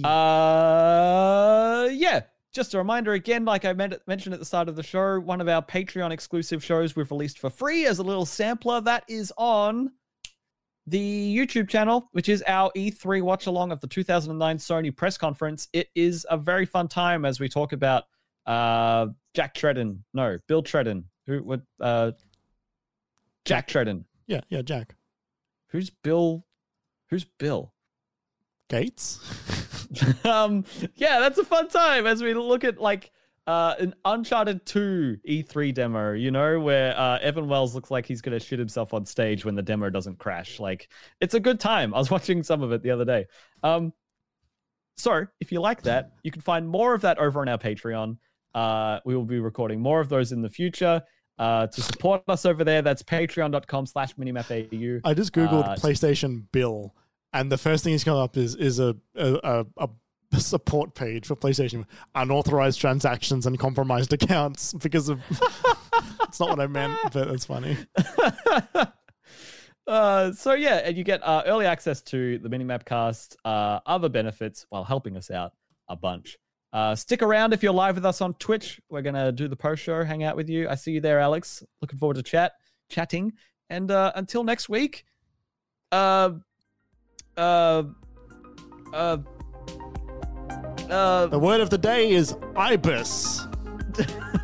Uh, yeah. Just a reminder again, like I mentioned at the start of the show, one of our Patreon exclusive shows we've released for free as a little sampler. That is on the YouTube channel, which is our E three watch along of the two thousand nine Sony press conference. It is a very fun time as we talk about uh, Jack Tredin. No, Bill Tredin. Who would uh, Jack Tredin? Yeah, yeah, Jack. Who's Bill? Who's Bill? Gates. um, yeah, that's a fun time as we look at like uh, an Uncharted two E three demo, you know, where uh, Evan Wells looks like he's going to shit himself on stage when the demo doesn't crash. Like, it's a good time. I was watching some of it the other day. Um, so if you like that, you can find more of that over on our Patreon. Uh, we will be recording more of those in the future. Uh, to support us over there, that's patreon dot com slash minimap A U. I just Googled uh, PlayStation Bill. And the first thing that's come up is is a, a a a support page for PlayStation, unauthorized transactions and compromised accounts because of. It's not what I meant, but it's funny. uh, so yeah, and you get uh, early access to the Minimap Cast, uh, other benefits while helping us out a bunch. Uh, stick around if you're live with us on Twitch. We're gonna do the post show, hang out with you. I see you there, Alex. Looking forward to chat, chatting, and uh, until next week. Uh. Uh, uh, uh, the word of the day is ibis.